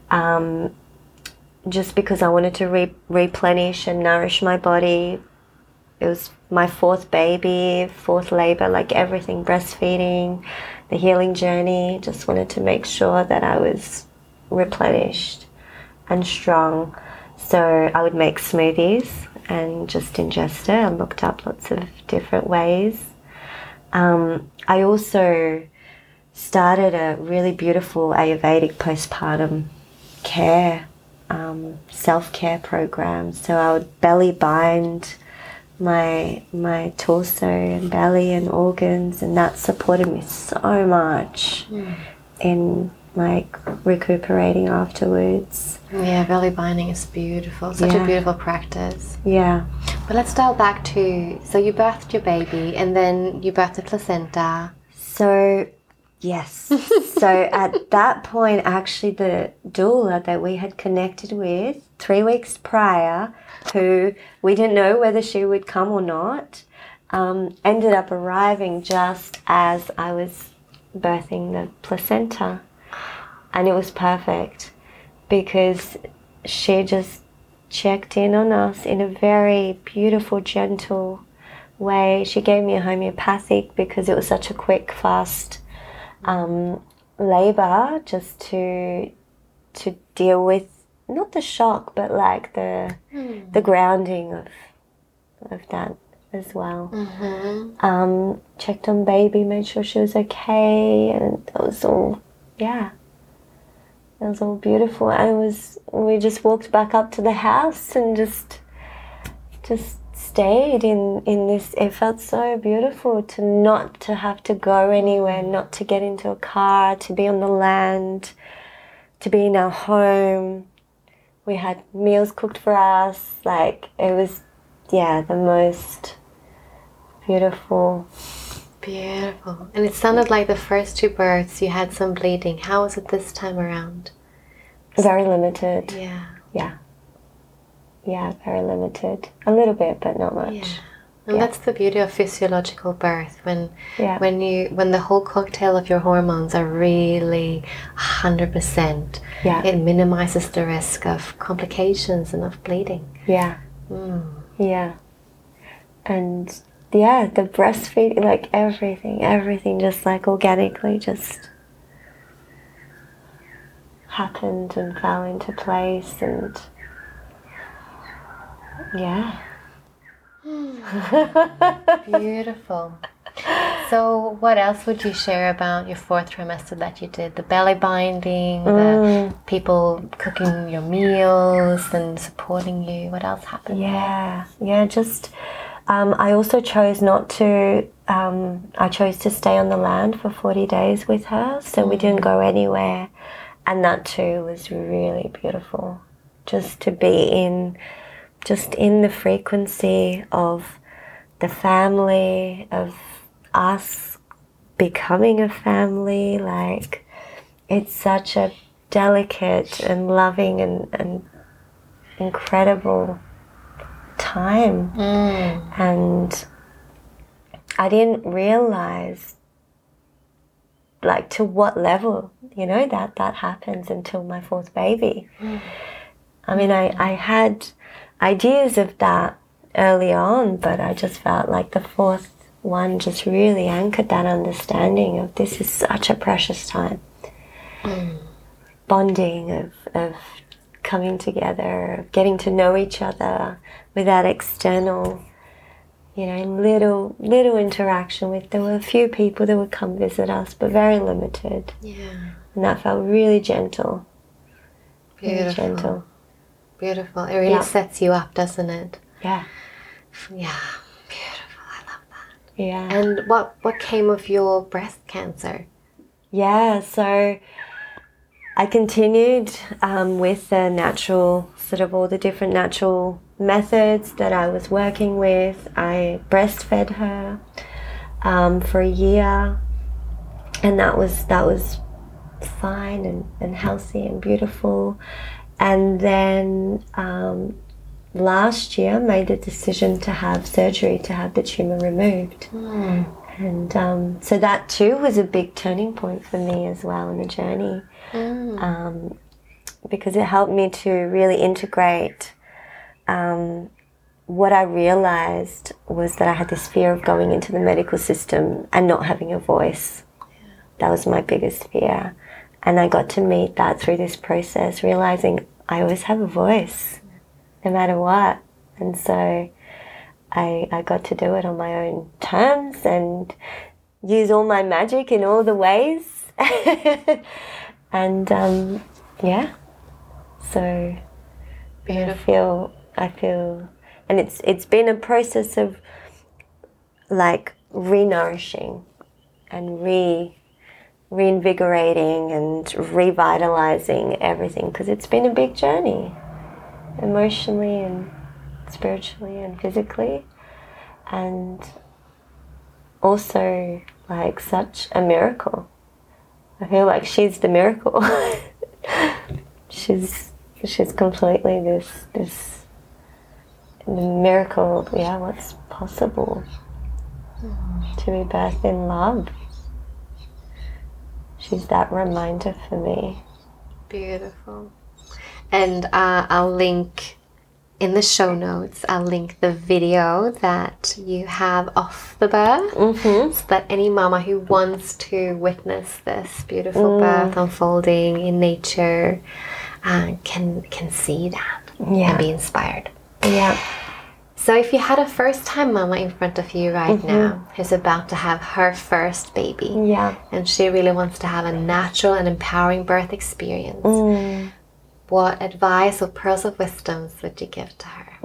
just because I wanted to replenish and nourish my body. It was my 4th baby, 4th labor, like everything, breastfeeding, the healing journey. Just wanted to make sure that I was replenished and strong. So I would make smoothies and just ingest it. I looked up lots of different ways. I also started a really beautiful Ayurvedic postpartum care, self-care program. So I would belly bind my torso and belly and organs, and that supported me so much in like recuperating afterwards. Yeah, belly binding is beautiful. Such a beautiful practice. Yeah. But let's dial back to, so you birthed your baby and then you birthed the placenta. So, yes. So at that point, actually the doula that we had connected with 3 weeks prior, who we didn't know whether she would come or not, ended up arriving just as I was birthing the placenta. And it was perfect because she just checked in on us in a very beautiful, gentle way. She gave me a homeopathic because it was such a quick, fast labour, just to deal with not the shock, but like the grounding of that as well. Checked on baby, made sure she was okay, and it was all it was all beautiful. And we just walked back up to the house and just stayed in this. It felt so beautiful to not to have to go anywhere, not to get into a car, to be on the land, to be in our home. We had meals cooked for us. Like, it was, the most beautiful. Beautiful. And it sounded like the first 2 births you had some bleeding. How was it this time around? Very limited. Yeah. Yeah, very limited. A little bit, but not much. And that's the beauty of physiological birth, when Yeah. when the whole cocktail of your hormones are really 100%. Yeah. It minimizes the risk of complications and of bleeding. Yeah. Yeah. And yeah, the breastfeeding, like everything just like organically just happened and fell into place, and yeah. Beautiful. So what else would you share about your 4th trimester that you did? The belly binding, the people cooking your meals and supporting you. What else happened? Yeah, just I also chose not to, I chose to stay on the land for 40 days with her, so we didn't go anywhere, and that too was really beautiful, just to be in the frequency of the family, of us becoming a family. Like, it's such a delicate and loving and incredible time. And I didn't realize like to what level, you know, that happens until my 4th baby. I mean, I had ideas of that early on, but I just felt like the 4th one just really anchored that understanding of this is such a precious time. Bonding, of coming together, of getting to know each other without external, you know, little interaction with. There were a few people that would come visit us, but very limited. Yeah. And that felt really gentle. Beautiful. Really gentle. Beautiful. It really sets you up, doesn't it? Yeah. Yeah. Beautiful. I love that. Yeah. And what came of your breast cancer? Yeah, so I continued with the natural, sort of all the different natural methods that I was working with. I breastfed her for a year, and that was fine and healthy and beautiful. And then last year made the decision to have surgery to have the tumour removed. And so that too was a big turning point for me as well in the journey, because it helped me to really integrate. What I realised was that I had this fear of going into the medical system and not having a voice. That was my biggest fear. And I got to meet that through this process, realising I always have a voice, no matter what. And so I got to do it on my own terms and use all my magic in all the ways. And yeah, so Beautiful. I feel, and it's been a process of like re-nourishing and reinvigorating and revitalizing everything, because it's been a big journey, emotionally and spiritually and physically, and also like such a miracle. I feel like she's the miracle. she's completely this miracle. Yeah, what's possible to be birthed in love. She's that reminder for me. Beautiful. And I'll link in the show notes, I'll link the video that you have of the birth, so that any mama who wants to witness this beautiful birth unfolding in nature can see that and be inspired. Yeah. So if you had a first-time mama in front of you right now who's about to have her first baby, and she really wants to have a natural and empowering birth experience, what advice or pearls of wisdom would you give to her?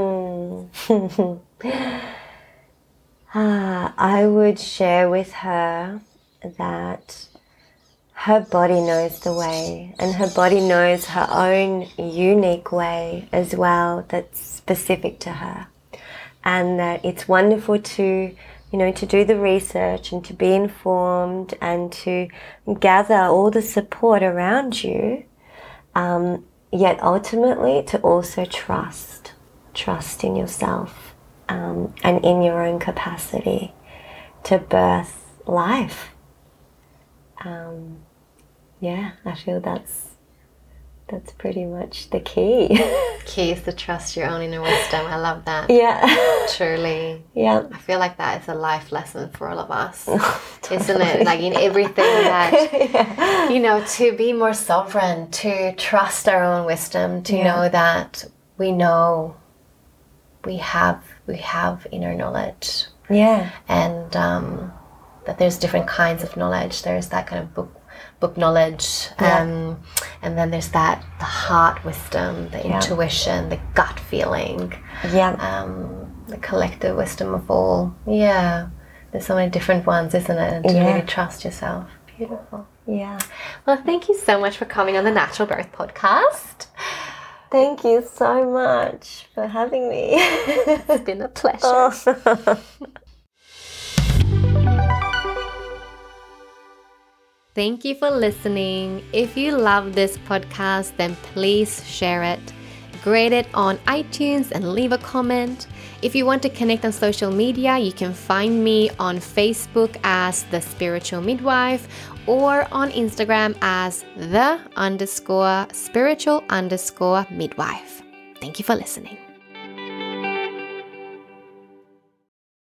I would share with her that her body knows the way, and her body knows her own unique way as well that's specific to her, and that it's wonderful to, you know, to do the research and to be informed and to gather all the support around you, yet ultimately to also trust in yourself and in your own capacity to birth life. Yeah, I feel that's pretty much the key. Key is to trust your own inner wisdom. I love that. Yeah. Truly. Yeah. I feel like that is a life lesson for all of us. Isn't it? Like in everything that, you know, to be more sovereign, to trust our own wisdom, to know that we have inner knowledge. Yeah. And that there's different kinds of knowledge. There's that kind of book knowledge, and then there's the heart wisdom, the intuition, the gut feeling, the collective wisdom of all. Yeah, there's so many different ones, isn't it? And to really trust yourself. Beautiful. Yeah. Well, thank you so much for coming on the Natural Birth Podcast. Thank you so much for having me. It's been a pleasure. Thank you for listening. If you love this podcast, then please share it. Grade it on iTunes and leave a comment. If you want to connect on social media, you can find me on Facebook as The Spiritual Midwife or on Instagram as _spiritual_midwife. Thank you for listening.